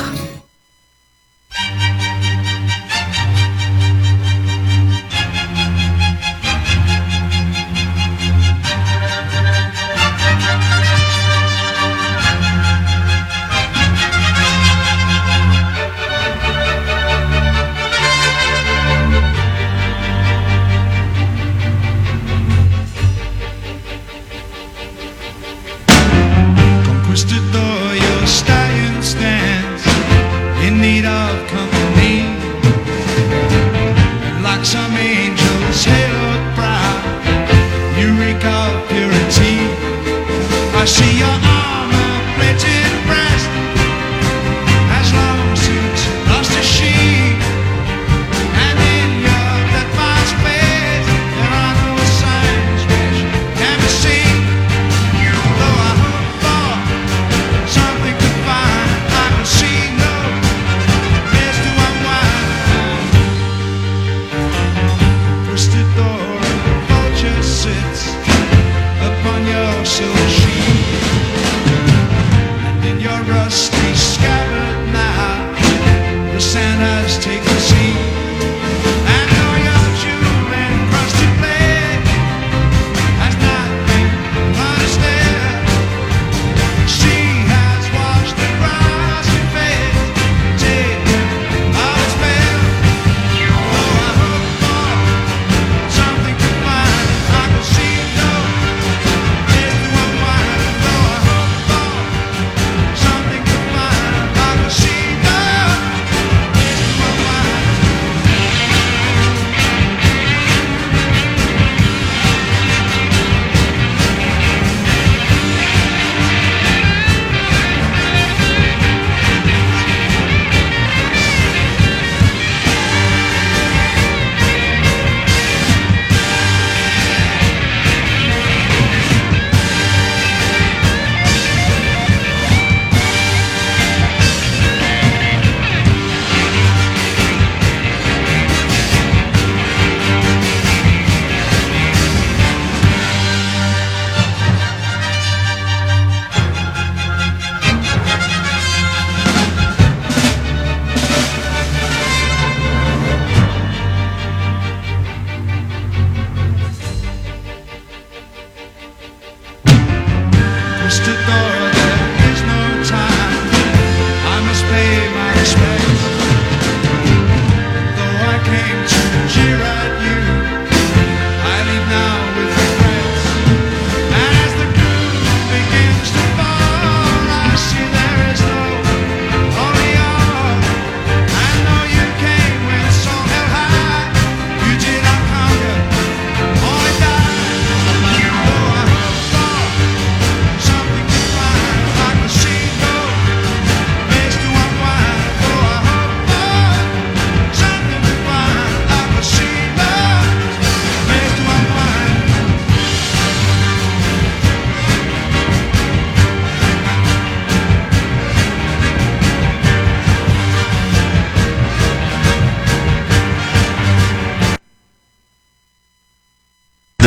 Conquistador, your stallion stands in need of company. Like some angels haloed proud, you reek of purity. I see your armor-plated breast has long since lost its sheen, and in your dead-bound space there are no signs which can be seen. Though I hope for something to find, I can see no place to unwind.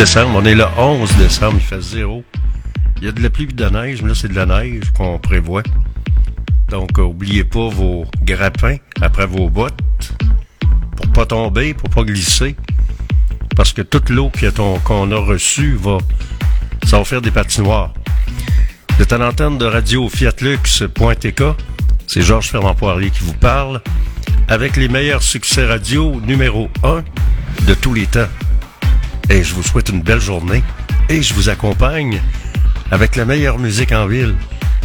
décembre. On est le 11 décembre, il fait 0. Il y a de la pluie et de la neige, mais là, c'est de la neige qu'on prévoit. Donc, oubliez pas vos grappins après vos bottes pour pas tomber, pour pas glisser. Parce que toute l'eau qu'on a reçue ça va faire des patinoires. Vous êtes à l'antenne de radio fiatlux.tk. C'est Georges Fernand Poirier qui vous parle avec les meilleurs succès radio numéro 1 de tous les temps. Et je vous souhaite une belle journée et je vous accompagne avec la meilleure musique en ville.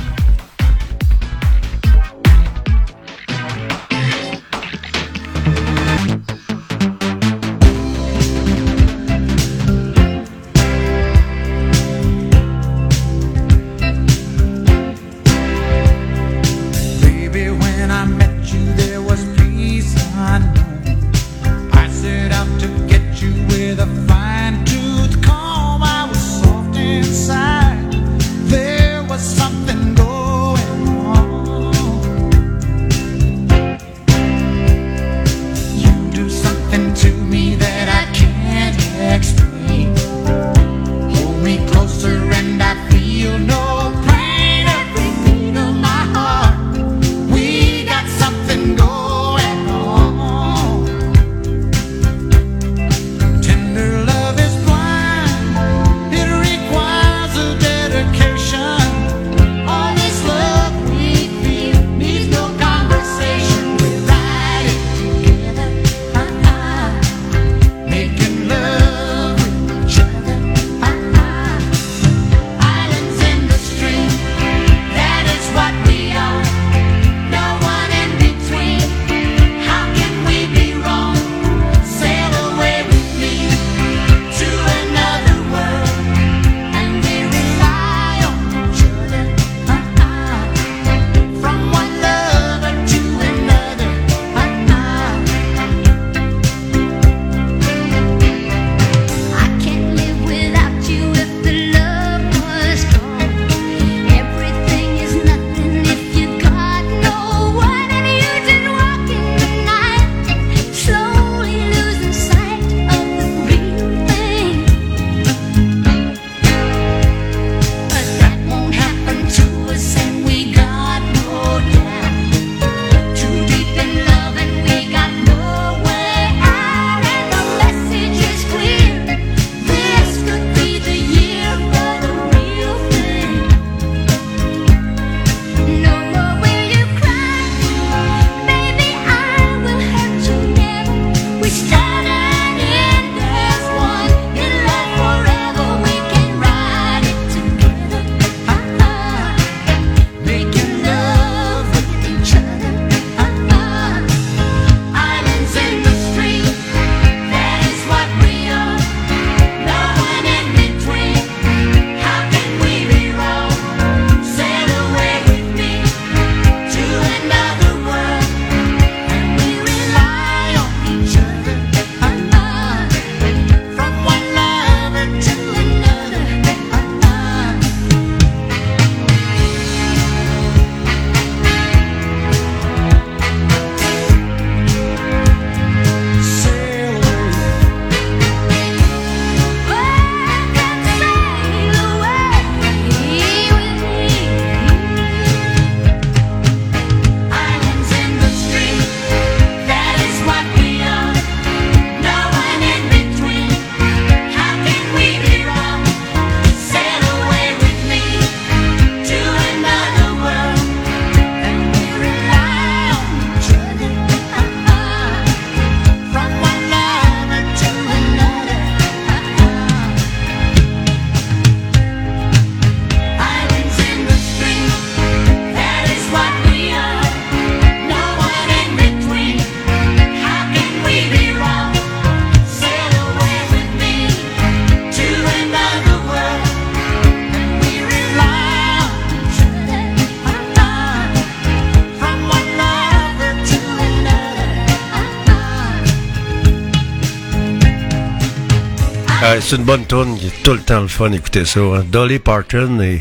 C'est une bonne tourne, il est tout le temps le fun d'écouter ça. Hein. Dolly Parton et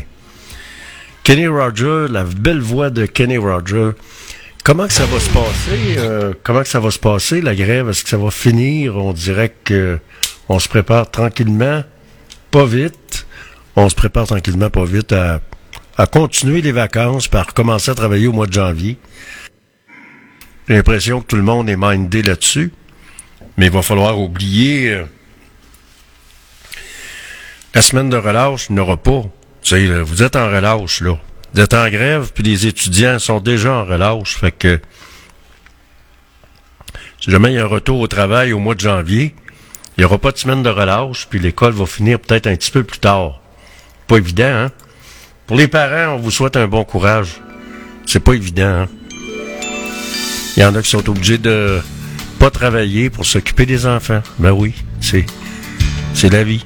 Kenny Rogers, la belle voix de Kenny Rogers. Comment que ça va se passer? Comment que ça va se passer, la grève? Est-ce que ça va finir? On dirait que on se prépare tranquillement. pas vite. On se prépare tranquillement, pas vite, à continuer les vacances, puis à recommencer à travailler au mois de janvier. J'ai l'impression que tout le monde est mindé là-dessus. Mais il va falloir oublier... la semaine de relâche, il n'y aura pas. Vous êtes en relâche, là. Vous êtes en grève, puis les étudiants sont déjà en relâche. Fait que... si jamais il y a un retour au travail au mois de janvier, il n'y aura pas de semaine de relâche, puis l'école va finir peut-être un petit peu plus tard. Pas évident, hein? Pour les parents, on vous souhaite un bon courage. C'est pas évident, hein? Il y en a qui sont obligés de pas travailler pour s'occuper des enfants. Ben oui, c'est la vie.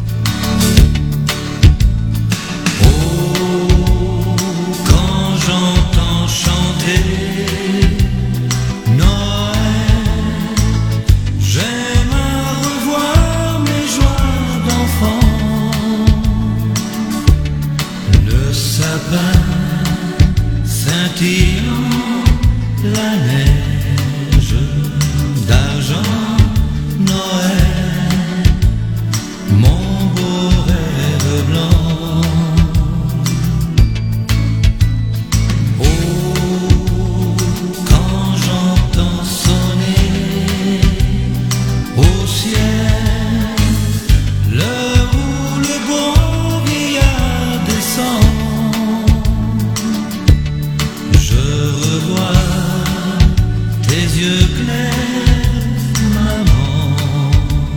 Quand j'entends chanter Noël, j'aime à revoir mes joies d'enfant. Le sapin scintillant, la neige d'argent, Noël, mon beau rêve blanc. Oh, quand j'entends sonner au ciel l'heure où le bon vieillard descend, je revois tes yeux clairs, maman,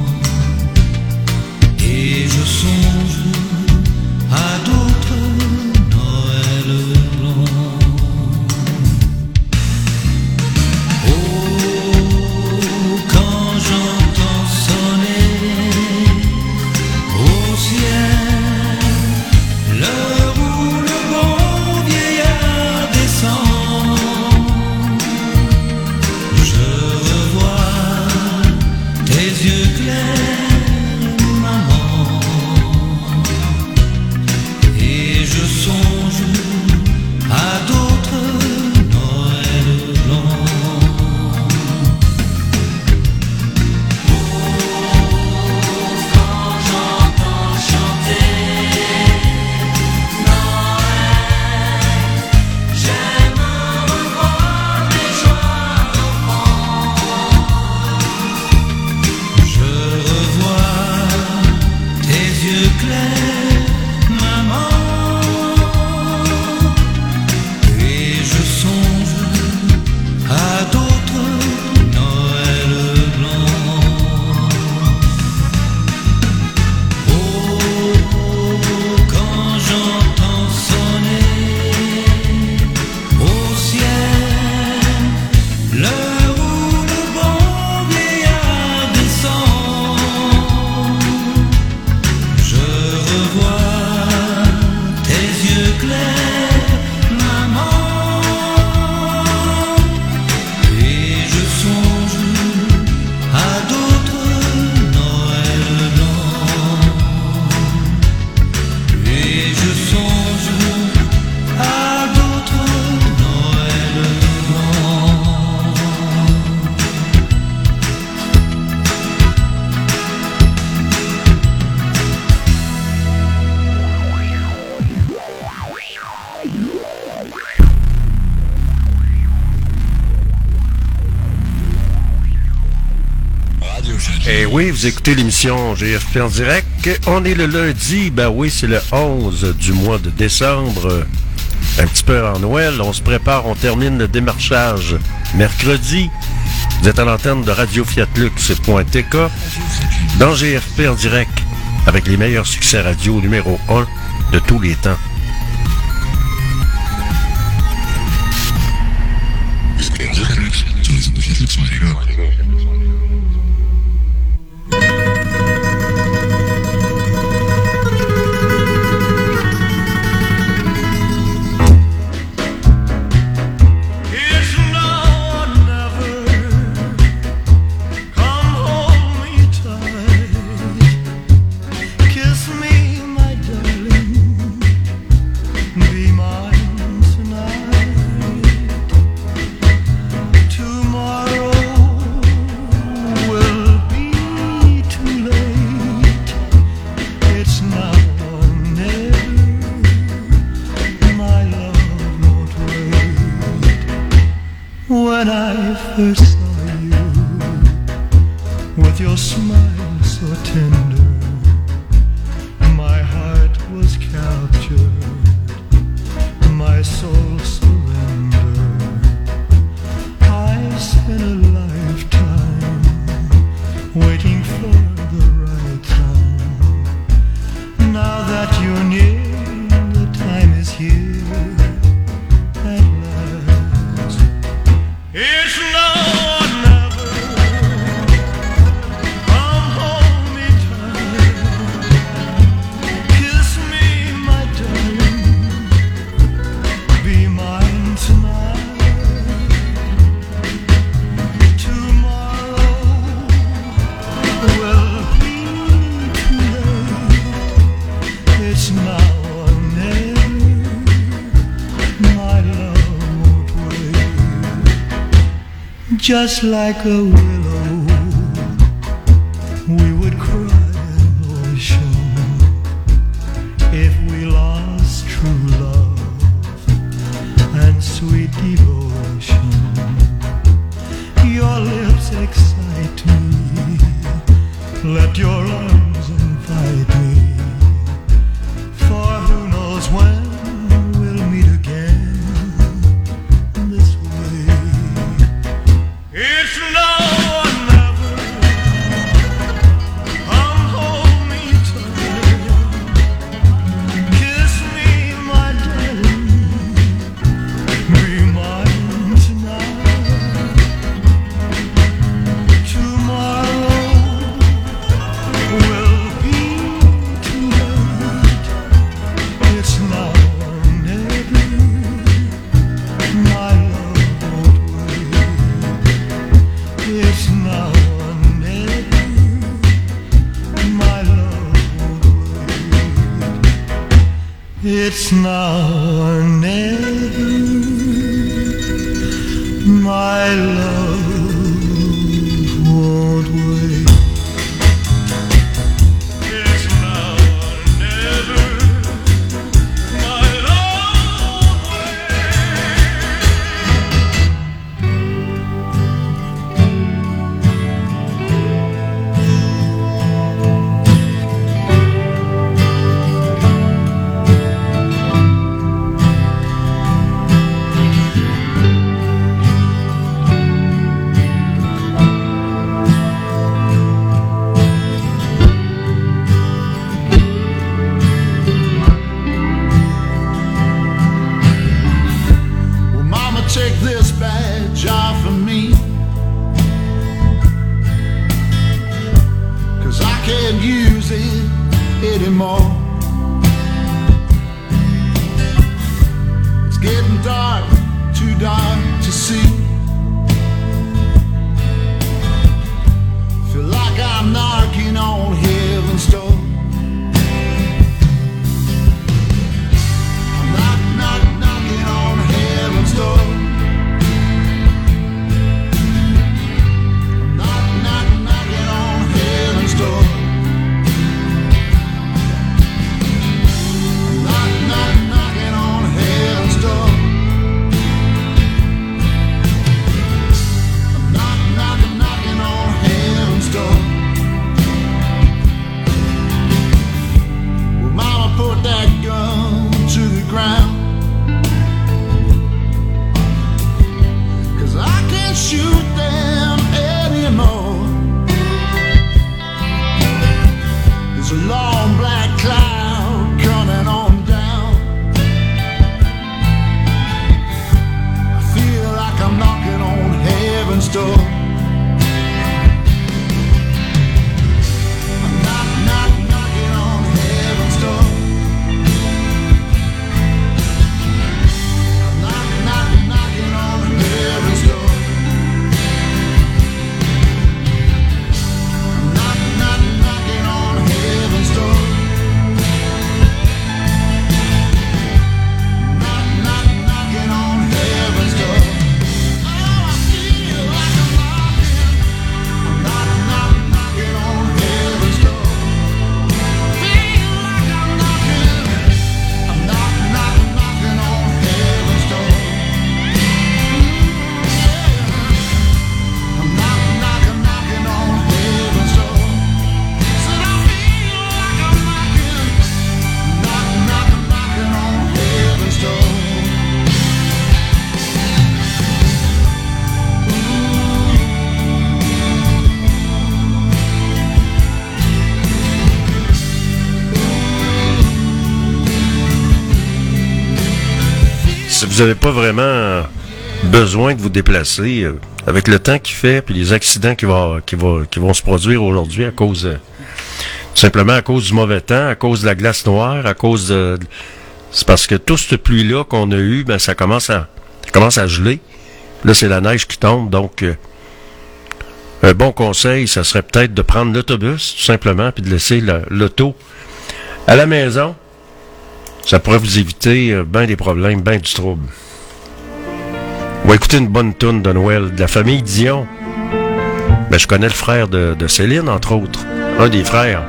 et je songe à d'autres Noël blancs. Oh, quand j'entends sonner au ciel l'heure où le bon vieillard descend, je revois tes yeux clairs, maman, et je songe à d'autres Noël blancs. Quand j'entends chanter Noël, j'aime à revoir mes joies d'enfant. Je revois tes yeux clairs, maman, et je songe à d'autres Noël blancs. Oh, quand j'entends sonner au ciel l'heure où le bon vieillard descend, je revois tes yeux clairs, maman, et je songe à d'autres Noël blancs, et je songe à d'autres Noël blancs. Eh oui, vous écoutez l'émission GFP en direct. On est le lundi, ben oui, c'est le 11 du mois de décembre. Un petit peu en Noël, on se prépare, on termine le démarchage mercredi. Vous êtes à l'antenne de Radio Fiat Lux.tk dans GFP en direct avec les meilleurs succès radio numéro 1 de tous les temps. It's now or never. Come hold me tight. Kiss me, my darling. first saw you, with your smile so tender, my heart was captured, my soul surrendered. I spent a lifetime waiting for the right time. Now that you're near, the time is here at last. It's now or never. Come hold me tight, kiss me, my darling, be mine tonight. Tomorrow will be too late. It's now or never. My love won't wait. Just like a willow, we would cry an ocean if we lost true love and sweet devotion. Your lips excite me, let your arms invite me, for who knows when we'll meet again this way. It's now or never. Come hold me tight, kiss me, my darling, be mine tonight. Tomorrow will be too late. It's now or never. My love won't wait. It's now or never. My love won't wait. It's now or never. My love won't wait. It's now or never. My love won't Well, Mama, take this badge off of me, 'cause I can't use it anymore. It's getting dark, too dark to see. Feel like I'm knocking on heaven's door. I'm knocking on heaven's door. I'm knocking on heaven's door. I'm knocking on heaven's door. I'm knocking on heaven's door. vous n'avez pas vraiment besoin de vous déplacer avec le temps qu'il fait puis les accidents qui vont se produire aujourd'hui à cause simplement à cause du mauvais temps, à cause de la glace noire, à cause de c'est parce que toute cette pluie-là qu'on a eue, ben ça commence à geler. Là, c'est la neige qui tombe, donc un bon conseil, ça serait peut-être de prendre l'autobus, tout simplement, puis de laisser l'auto à la maison. Ça pourrait vous éviter bien des problèmes, bien du trouble. On va écouter une bonne toune de Noël de la famille Dion. Ben, je connais le frère de Céline, entre autres. Un des frères.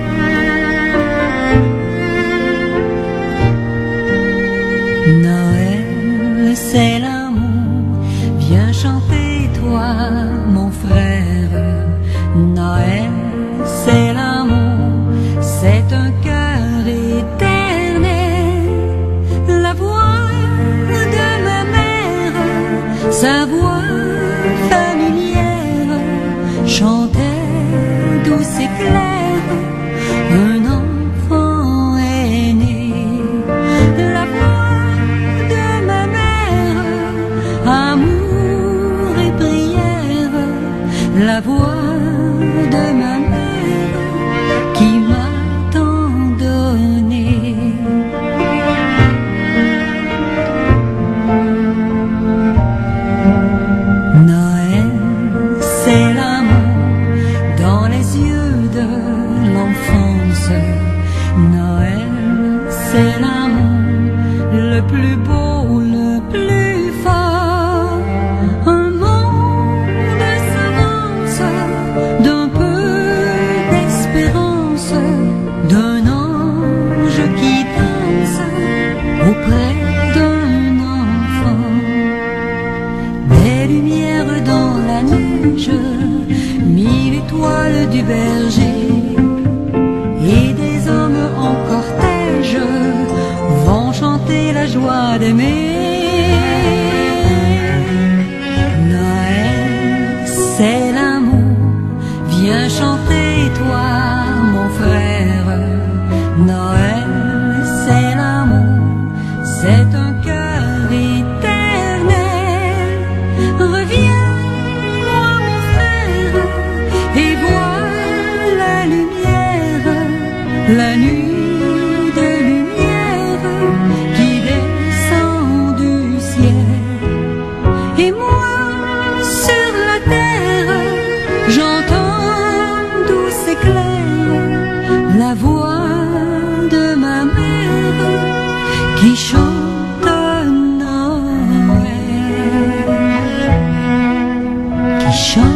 Noël, c'est l'amour. Viens chanter, toi, mon frère. Noël, c'est l'amour. C'est un cœur éternel. La voix de ma mère, sa voix familière, chantait douce et claire. Un enfant est né. La voix de ma mère, amour et prière. La voix de ma mère qui m'a tant donné. Noël, c'est l'amour dans les yeux de l'enfance. Noël, c'est l'amour le plus beau, le plus fort. Un monde s'avance d'un peu d'espérance, d'un ange qui danse auprès d'un enfant. Des lumières dans la neige, 1000 étoiles du berger, et des hommes en cortège vont chanter la joie d'aimer. Noël, c'est l'amour. Viens chanter, toi, mon frère. Noël, c'est l'amour. C'est un cœur éternel. Reviens, moi, mon frère, et vois la lumière, la nuit de lumière qui descend du ciel. Et moi, sur la terre, j'entends douce et claire la voix de ma mère qui chante Noël, qui chante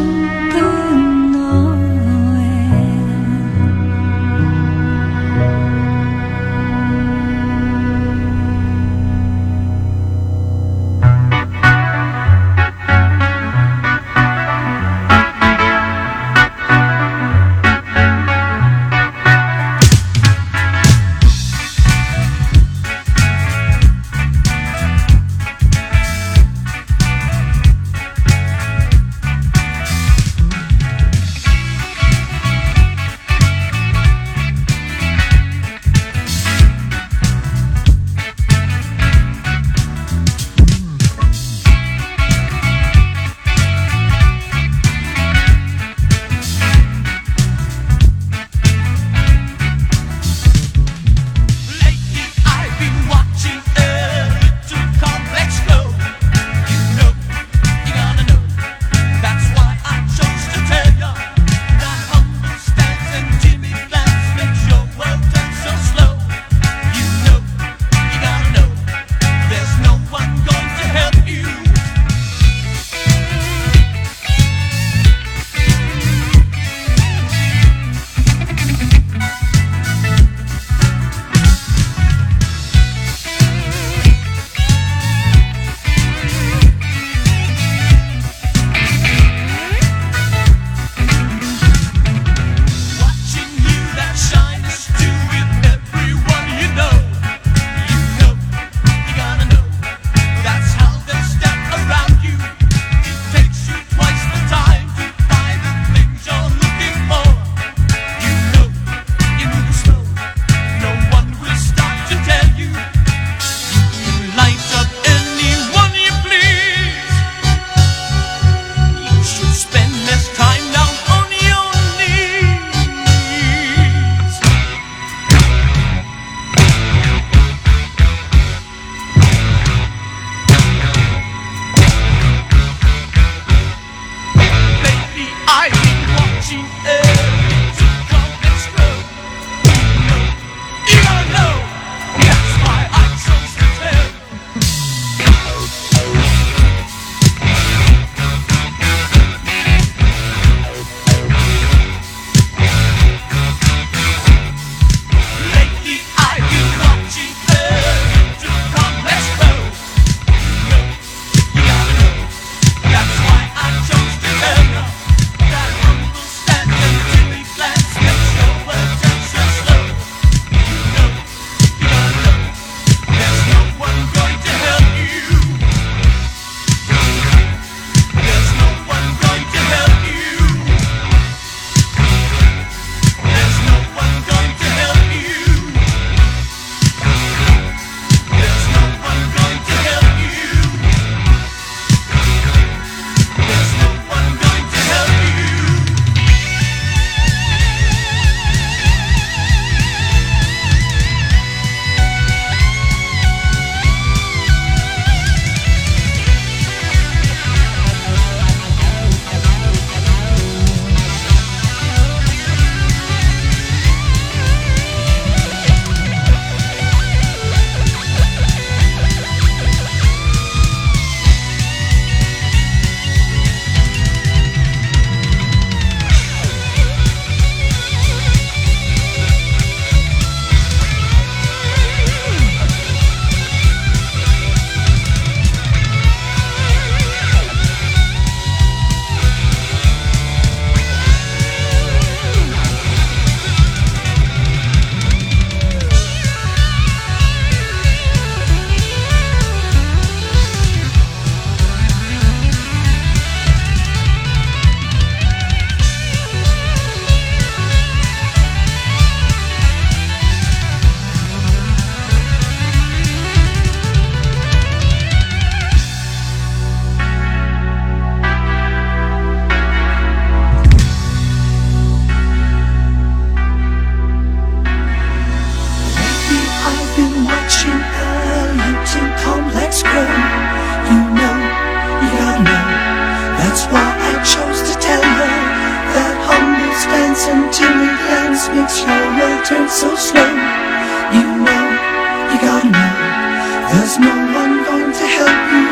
and timid glance makes your world turn so slow. You know, you gotta know, there's no one going to help you.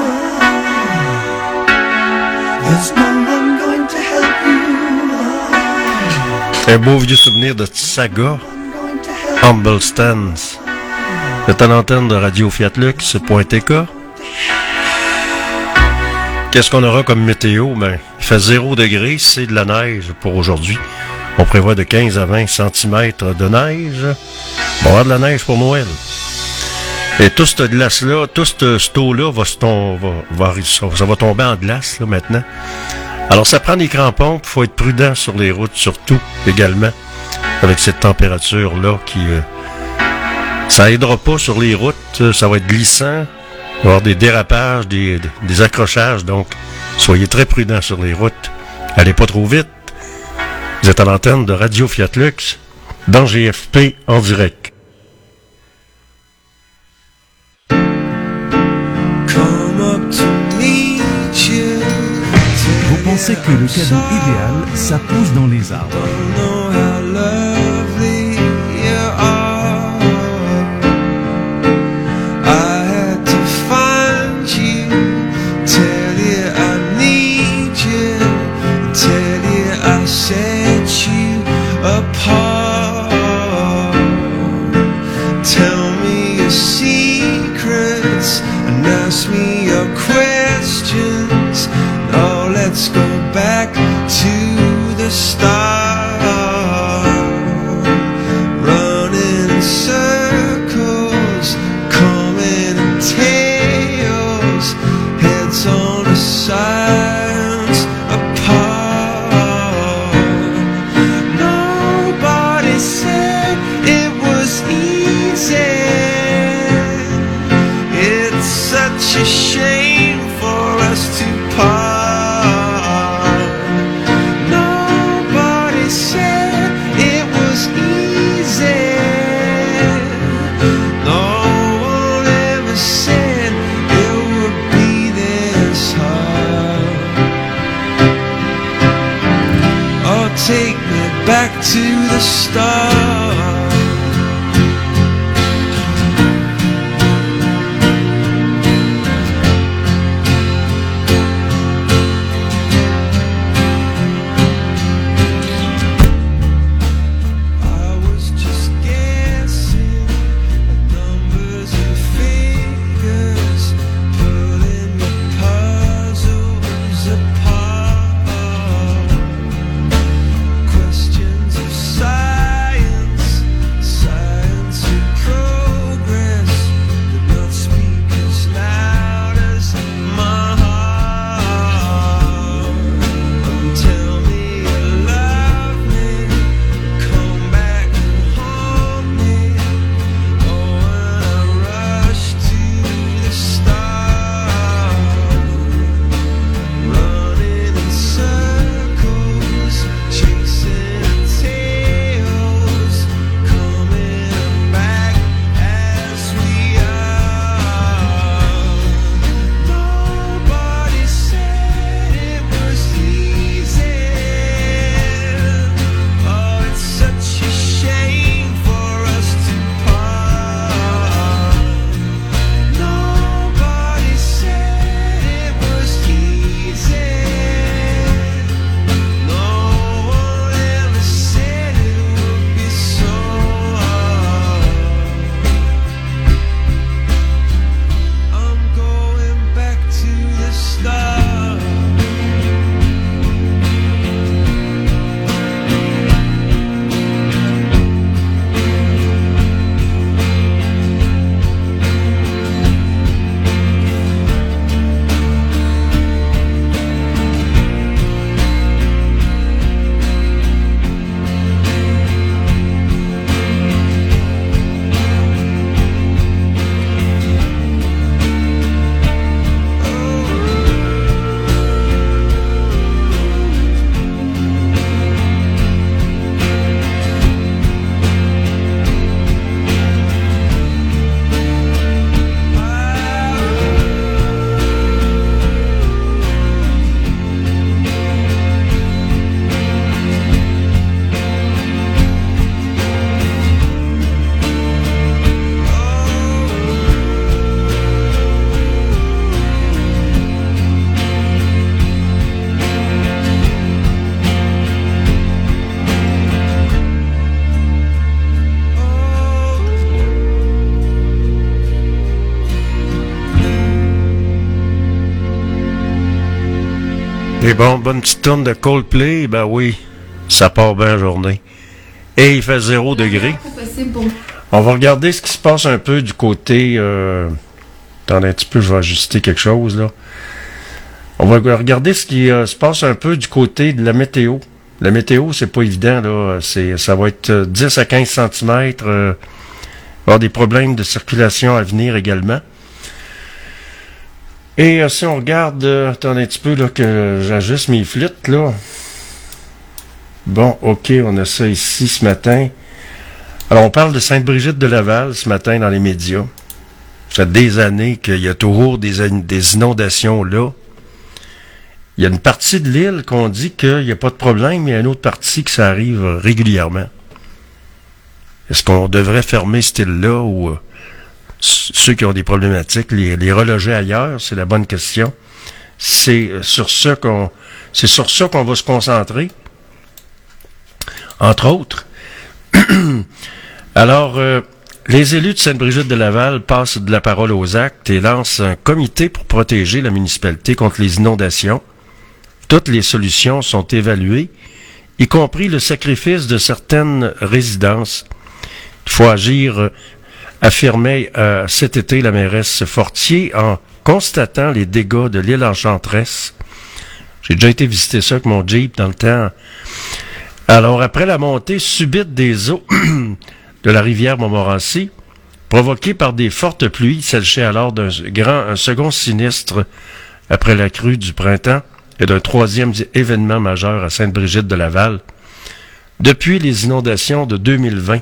There's no one going to help you. Un beau vieux souvenir de saga, Humble Stands. C'est à l'antenne de Radio Fiatlux.tk. Qu'est-ce qu'on aura comme météo? Ben, il fait 0 degré, c'est de la neige pour aujourd'hui. On prévoit de 15 à 20 cm de neige. On va avoir de la neige pour Noël. Et tout cette glace-là, tout cette eau-là ça va tomber en glace là, maintenant. Alors ça prend des crampons, il faut être prudent sur les routes, surtout également, avec cette température-là qui... ça aidera pas sur les routes, ça va être glissant. Il va y avoir des dérapages, des accrochages, donc soyez très prudents sur les routes. Allez pas trop vite. Vous êtes à l'antenne de Radio Fiatlux, dans GFP en direct. Vous pensez que le cadeau idéal, ça pousse dans les arbres. Let's go back to the start. Running in circles, coming in tails, heads on the sides apart. Nobody said it was easy. It's such a shame for us to part. Take me back to the start. Questions of science C'est bon, bonne petite tourne de Coldplay, ben oui, ça part bien la journée. Et il fait 0 degré. On va regarder ce qui se passe un peu du côté... Attendez un petit peu, je vais ajuster quelque chose, là. On va regarder ce qui se passe un peu du côté de la météo. La météo, c'est pas évident, là. Ça va être 10 à 15 cm. Il va y avoir des problèmes de circulation à venir également. Et si on regarde... attendez un petit peu, là, que j'ajuste mes flûtes, là. Bon, OK, on a ça ici ce matin. Alors, on parle de Sainte-Brigitte-de-Laval ce matin dans les médias. Ça fait des années qu'il y a toujours des inondations là. Il y a une partie de l'île qu'on dit qu'il n'y a pas de problème, mais il y a une autre partie que ça arrive régulièrement. Est-ce qu'on devrait fermer cette île-là ou ceux qui ont des problématiques, les reloger ailleurs? C'est la bonne question. C'est sur ça qu'on va se concentrer. Entre autres. Alors, les élus de Sainte-Brigitte-de-Laval passent de la parole aux actes et lancent un comité pour protéger la municipalité contre les inondations. Toutes les solutions sont évaluées, y compris le sacrifice de certaines résidences. Il faut agir, affirmait cet été la mairesse Fortier en constatant les dégâts de l'île Enchanteresse. J'ai déjà été visiter ça avec mon Jeep dans le temps. Alors, après la montée subite des eaux de la rivière Montmorency, provoquée par des fortes pluies, il s'agissait alors un second sinistre après la crue du printemps et d'un troisième événement majeur à Sainte-Brigitte-de-Laval depuis les inondations de 2020.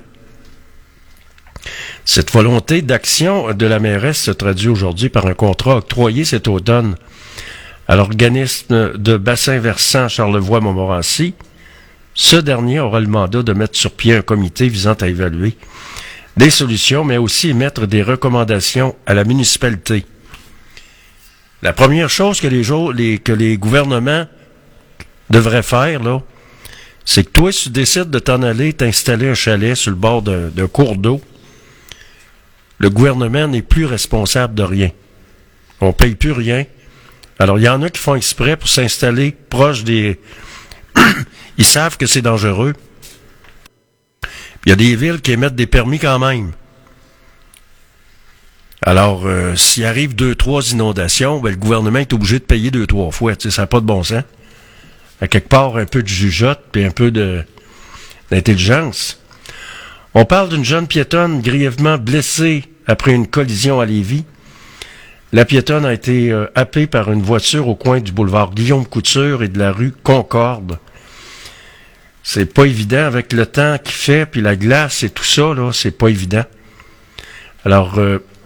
Cette volonté d'action de la mairesse se traduit aujourd'hui par un contrat octroyé cet automne à l'organisme de bassin versant Charlevoix-Montmorency. Ce dernier aura le mandat de mettre sur pied un comité visant à évaluer des solutions, mais aussi émettre des recommandations à la municipalité. La première chose que les gouvernements devraient faire, là, c'est que toi, si tu décides de t'en aller t'installer un chalet sur le bord d'un cours d'eau, le gouvernement n'est plus responsable de rien. On paye plus rien. Alors, il y en a qui font exprès pour s'installer proche des... Ils savent que c'est dangereux. Il y a des villes qui émettent des permis quand même. Alors, s'il arrive 2-3 inondations, ben, le gouvernement est obligé de payer 2-3 fois. Tu sais, ça n'a pas de bon sens. À quelque part, un peu de jugeote puis un peu d'intelligence. On parle d'une jeune piétonne grièvement blessée après une collision à Lévis. La piétonne a été happée par une voiture au coin du boulevard Guillaume-Couture et de la rue Concorde. C'est pas évident avec le temps qu'il fait, puis la glace et tout ça, là, c'est pas évident. Alors,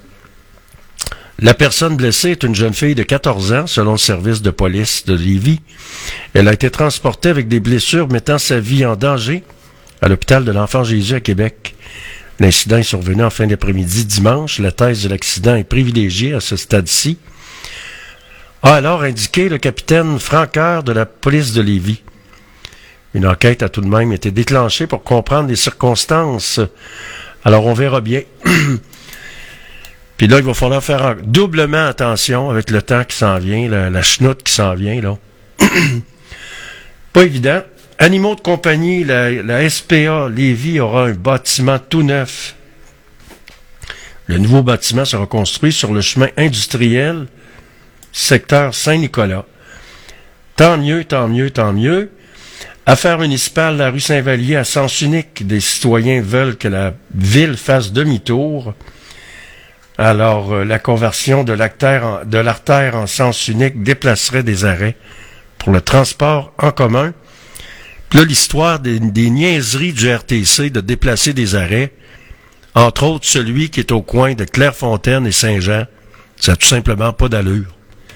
la personne blessée est une jeune fille de 14 ans, selon le service de police de Lévis. Elle a été transportée avec des blessures mettant sa vie en danger à l'hôpital de l'Enfant Jésus à Québec. L'incident est survenu en fin d'après-midi dimanche. La thèse de l'accident est privilégiée à ce stade-ci, a alors indiqué le capitaine Franqueur de la police de Lévis. Une enquête a tout de même été déclenchée pour comprendre les circonstances. Alors, on verra bien. Puis là, il va falloir faire doublement attention avec le temps qui s'en vient, la chenoute qui s'en vient, là. Pas évident. Animaux de compagnie, la SPA Lévis aura un bâtiment tout neuf. Le nouveau bâtiment sera construit sur le chemin industriel, secteur Saint-Nicolas. Tant mieux, tant mieux, tant mieux. Affaire municipale, la rue Saint-Vallier à sens unique. Des citoyens veulent que la ville fasse demi-tour. Alors, la conversion de l'artère en sens unique déplacerait des arrêts pour le transport en commun. Puis là, l'histoire des niaiseries du RTC de déplacer des arrêts, entre autres celui qui est au coin de Clairefontaine et Saint-Jean, ça n'a tout simplement pas d'allure.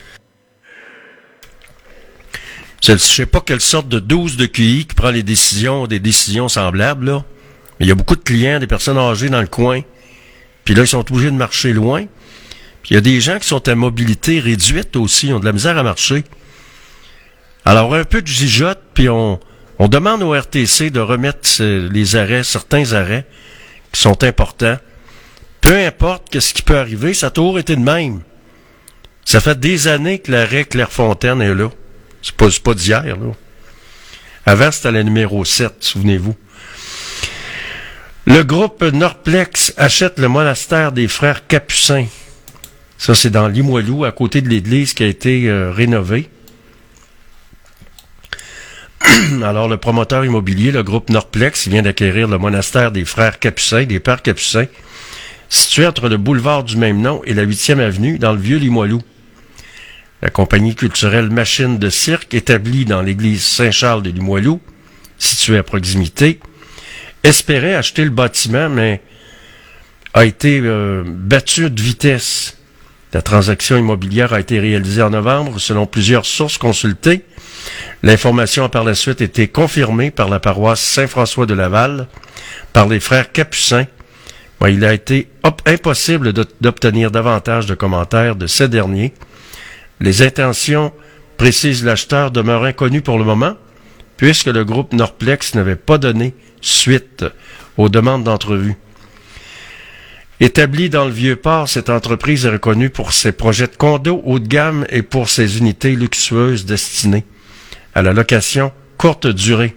Je ne sais pas quelle sorte de 12 de QI qui prend des décisions semblables, là. Mais il y a beaucoup de clients, des personnes âgées dans le coin. Puis là, ils sont obligés de marcher loin. Puis il y a des gens qui sont à mobilité réduite aussi, ils ont de la misère à marcher. Alors, un peu de gigote, puis on demande au RTC de remettre certains arrêts qui sont importants. Peu importe ce qui peut arriver, ça a toujours été de même. Ça fait des années que l'arrêt Clairefontaine est là. C'est pas d'hier, là. Avant, c'était la numéro 7, souvenez-vous. Le groupe Norplex achète le monastère des frères Capucins. Ça, c'est dans Limoilou, à côté de l'église qui a été rénovée. Alors, le promoteur immobilier, le groupe Norplex, vient d'acquérir le monastère des frères Capucins, des pères Capucins, situé entre le boulevard du même nom et la 8e avenue, dans le vieux Limoilou. La compagnie culturelle Machine de Cirque, établie dans l'église Saint-Charles de Limoilou, située à proximité, espérait acheter le bâtiment, mais a été battue de vitesse. La transaction immobilière a été réalisée en novembre, selon plusieurs sources consultées. L'information a par la suite été confirmée par la paroisse Saint-François de Laval, par les frères Capucins. Il a été impossible d'obtenir davantage de commentaires de ces derniers. Les intentions, précise l'acheteur, demeurent inconnues pour le moment, puisque le groupe Norplex n'avait pas donné suite aux demandes d'entrevue. Établie dans le Vieux-Port, cette entreprise est reconnue pour ses projets de condos haut de gamme et pour ses unités luxueuses destinées à la location courte durée.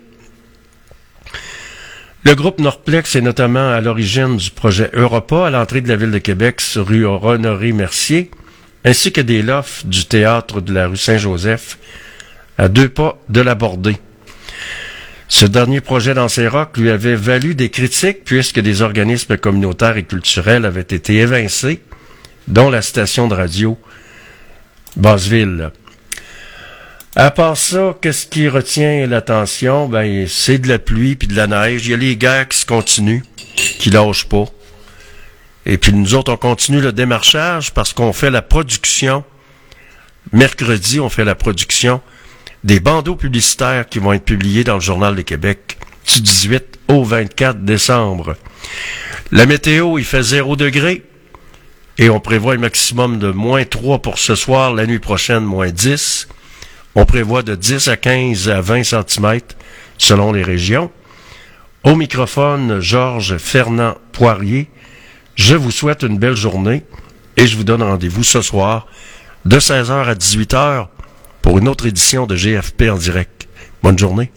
Le groupe Norplex est notamment à l'origine du projet Europa à l'entrée de la ville de Québec sur rue Honoré-Mercier, ainsi que des lofts du théâtre de la rue Saint-Joseph, à 2 pas de la Bordée. Ce dernier projet dans ses rocs lui avait valu des critiques puisque des organismes communautaires et culturels avaient été évincés, dont la station de radio Basseville. À part ça, qu'est-ce qui retient l'attention? C'est de la pluie puis de la neige. Il y a les guerres qui se continuent, qui lâchent pas. Et puis nous autres, on continue le démarchage parce qu'on fait la production. Mercredi, on fait la production des bandeaux publicitaires qui vont être publiés dans le Journal de Québec du 18 au 24 décembre. La météo, il fait 0 degré et on prévoit un maximum de -3 pour ce soir, la nuit prochaine, -10. On prévoit de 10 à 15 à 20 cm selon les régions. Au microphone, Georges Fernand Poirier. Je vous souhaite une belle journée et je vous donne rendez-vous ce soir de 16h à 18h pour une autre édition de GFP en direct. Bonne journée.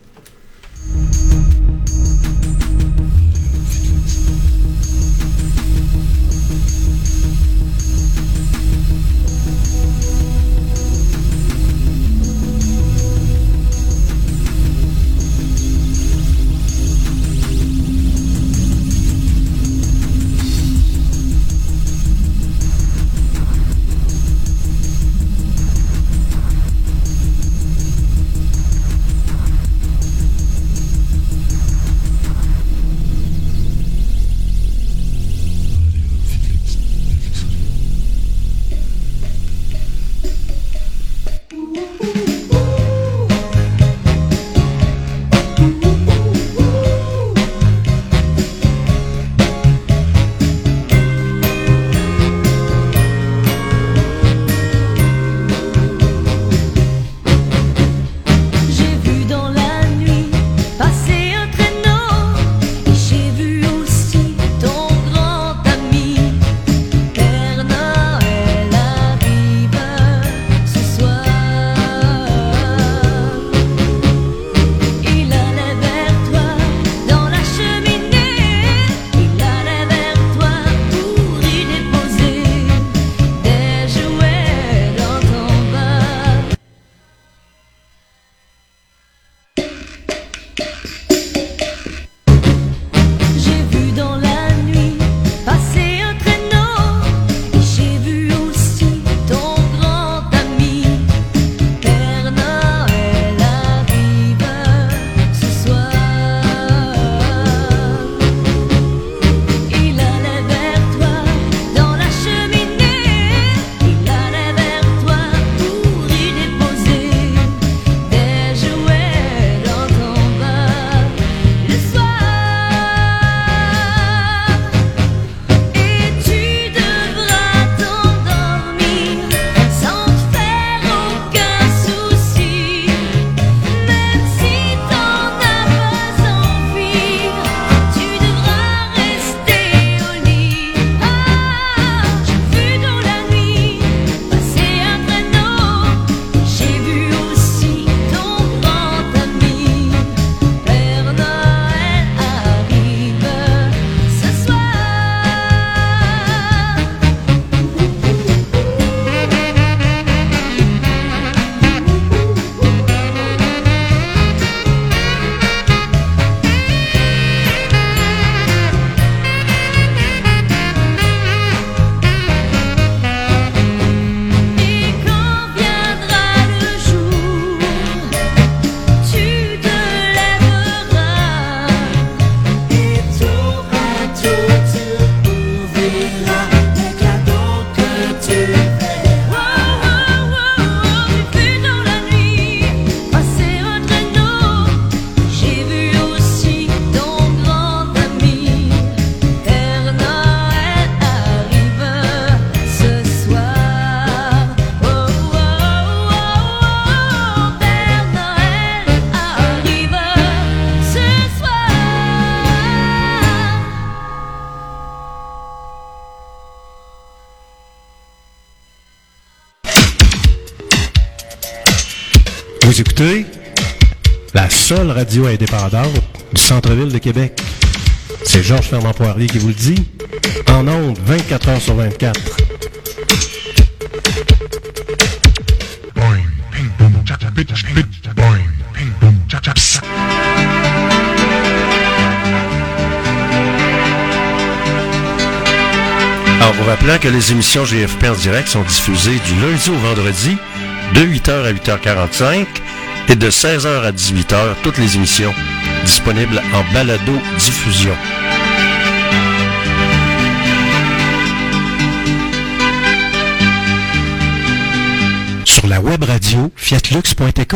Vous écoutez la seule radio indépendante du centre-ville de Québec. C'est Georges Fernand Poirier qui vous le dit. En ondes, 24 heures sur 24. Alors, vous rappelant que les émissions GFP en direct sont diffusées du lundi au vendredi, de 8h à 8h45 et de 16h à 18h, toutes les émissions disponibles en balado-diffusion. Sur la web radio fiatlux.tk.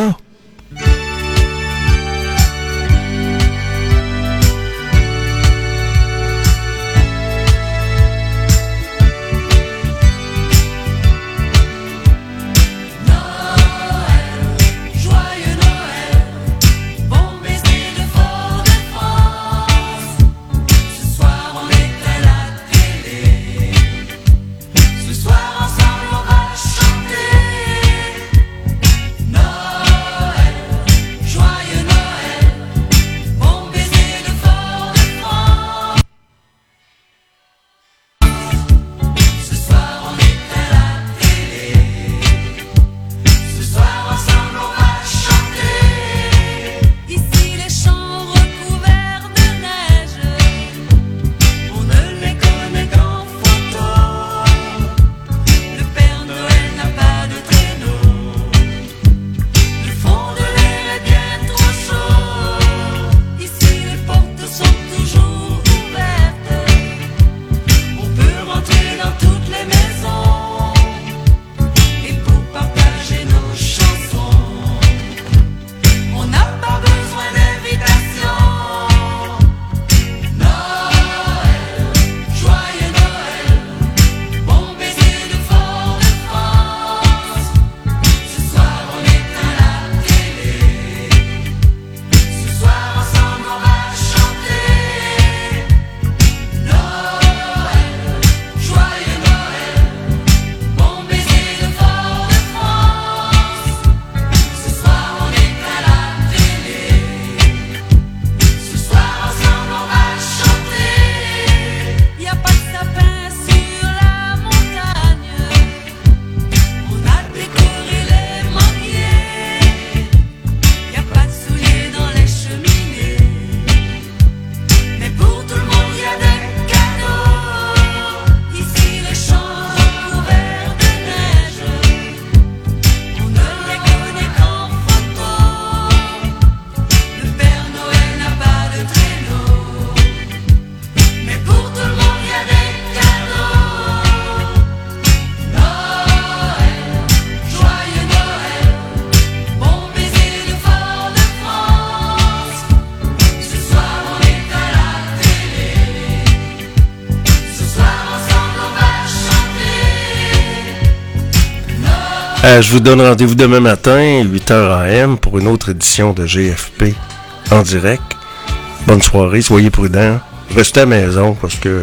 Je vous donne rendez-vous demain matin, 8h AM, pour une autre édition de GFP en direct. Bonne soirée, soyez prudents. Restez à la maison parce que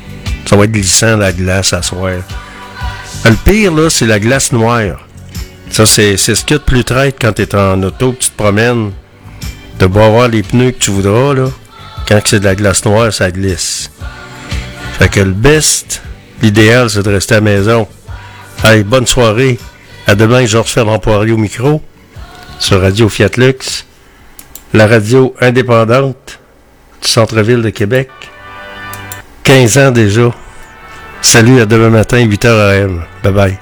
ça va être glissant la glace à soir. Le pire, là, c'est la glace noire. Ça, c'est ce qu'il y a de plus traite quand tu es en auto, que tu te promènes. De beau avoir les pneus que tu voudras, là. Quand c'est de la glace noire, ça glisse. Fait que le best, l'idéal, c'est de rester à la maison. Allez, bonne soirée. À demain, Georges Fernand Poirier au micro, sur Radio Fiat Lux, la radio indépendante du centre-ville de Québec. 15 ans déjà. Salut, à demain matin, 8h AM. Bye bye.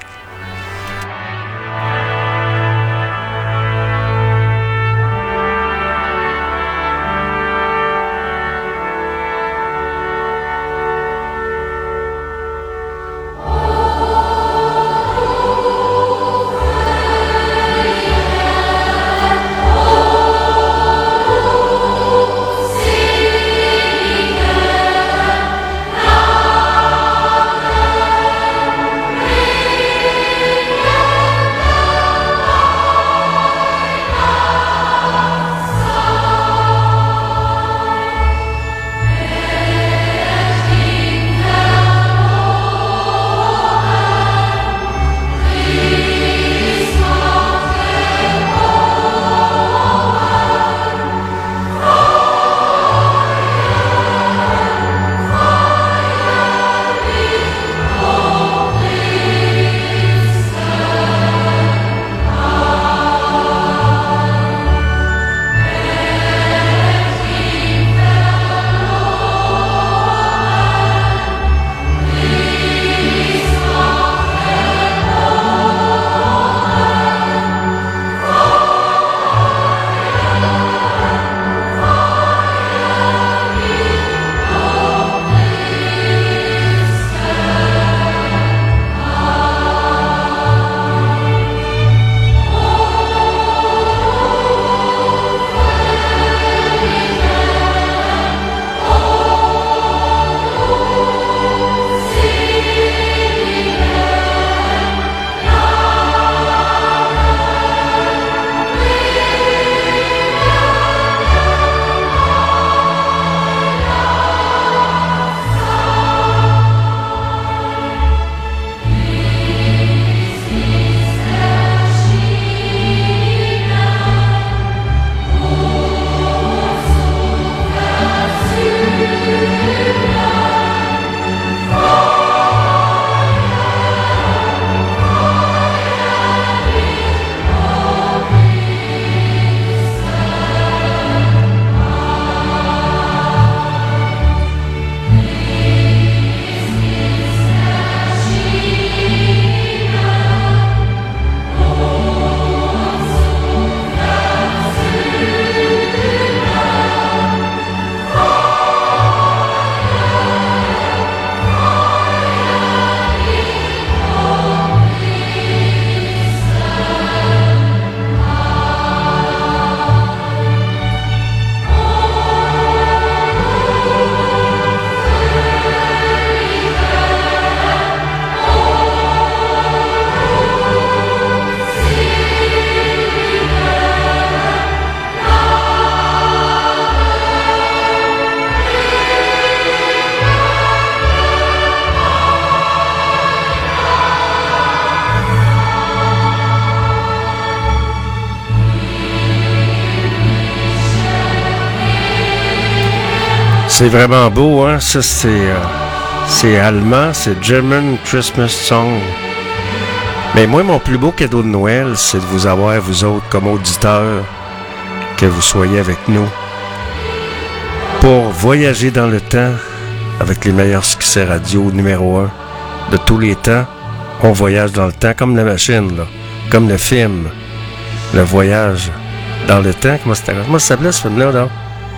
C'est vraiment beau, hein? Ça, c'est allemand, c'est German Christmas Song. Mais moi, mon plus beau cadeau de Noël, c'est de vous avoir, vous autres, comme auditeurs, que vous soyez avec nous pour voyager dans le temps avec les meilleurs succès radio numéro 1 de tous les temps. On voyage dans le temps comme la machine, là, comme le film, le voyage dans le temps. Comment ça s'appelait ce film-là, là?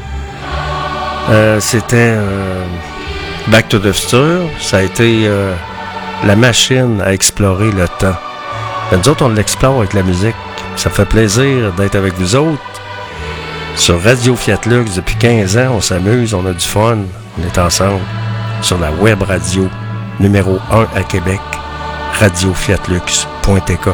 C'était Back to the Future. Ça a été la machine à explorer le temps. Et nous autres, on l'explore avec la musique. Ça fait plaisir d'être avec vous autres. Sur Radio Fiat Lux, depuis 15 ans, on s'amuse, on a du fun. On est ensemble sur la web radio numéro 1 à Québec, radiofiatlux.tk.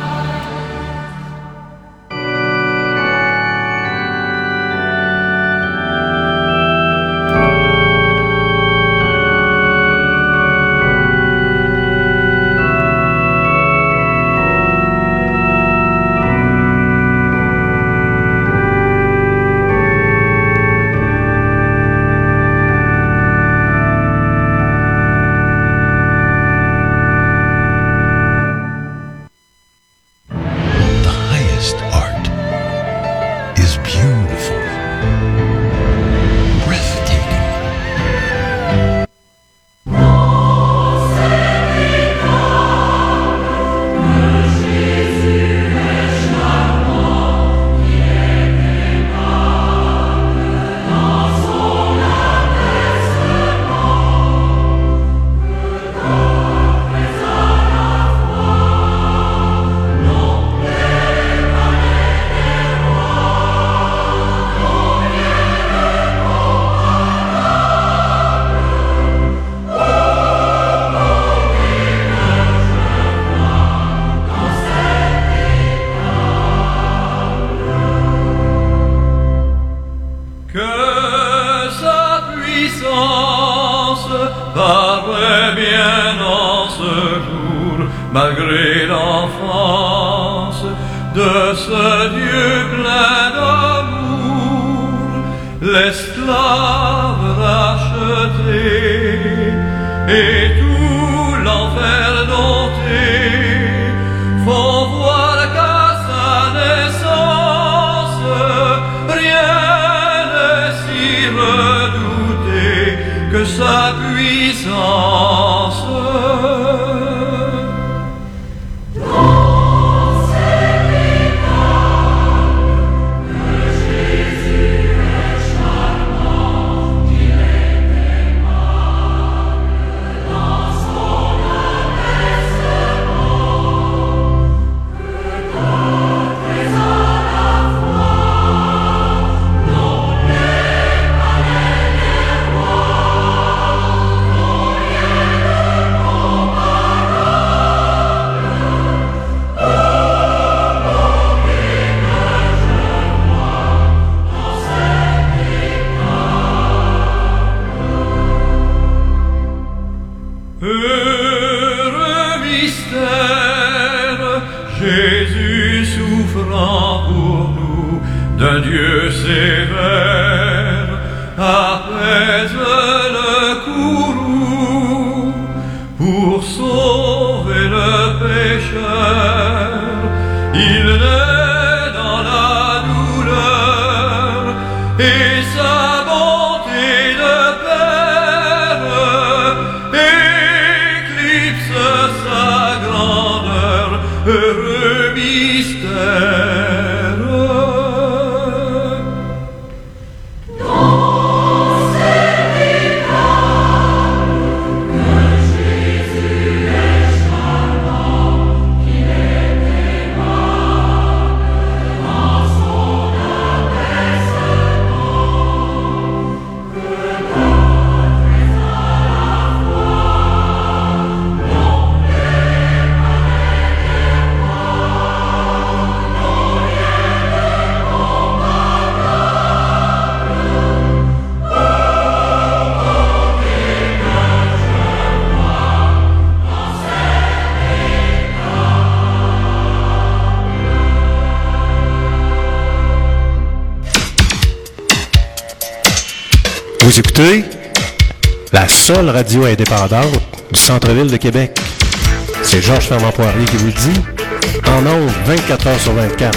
malgré l'enfance de ce Dieu plein d'amour, l'esclave racheté et tout l'enfer dompté font voir qu'à sa naissance rien n'est si redouté que sa puissance. D'un Dieu sévère apaise le courroux pour sauver le pécheur. Il naît dans la douleur et sa bonté de père éclipse sa grandeur. Heureux mystère. Vous écoutez la seule radio indépendante du centre-ville de Québec. C'est Georges Fermant-Poirier qui vous le dit. En ondes, 24 heures sur 24.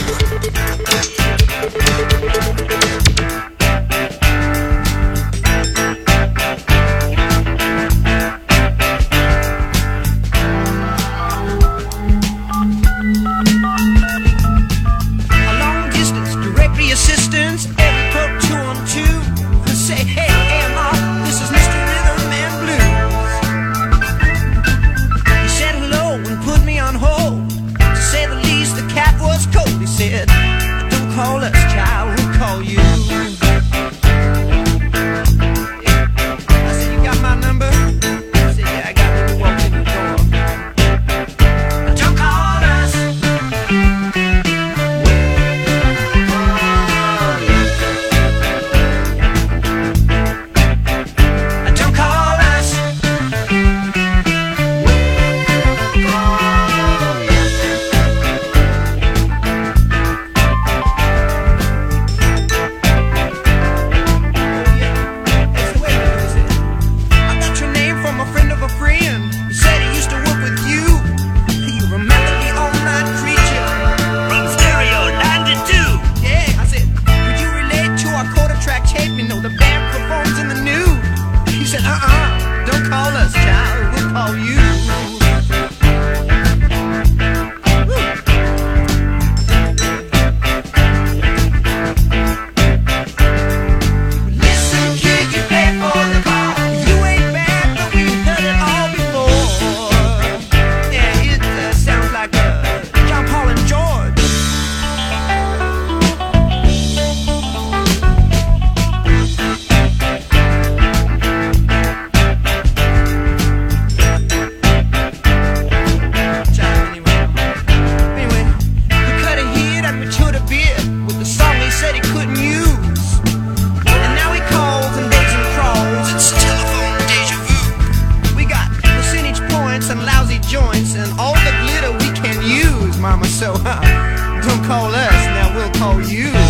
Mama, so don't call us, now we'll call you.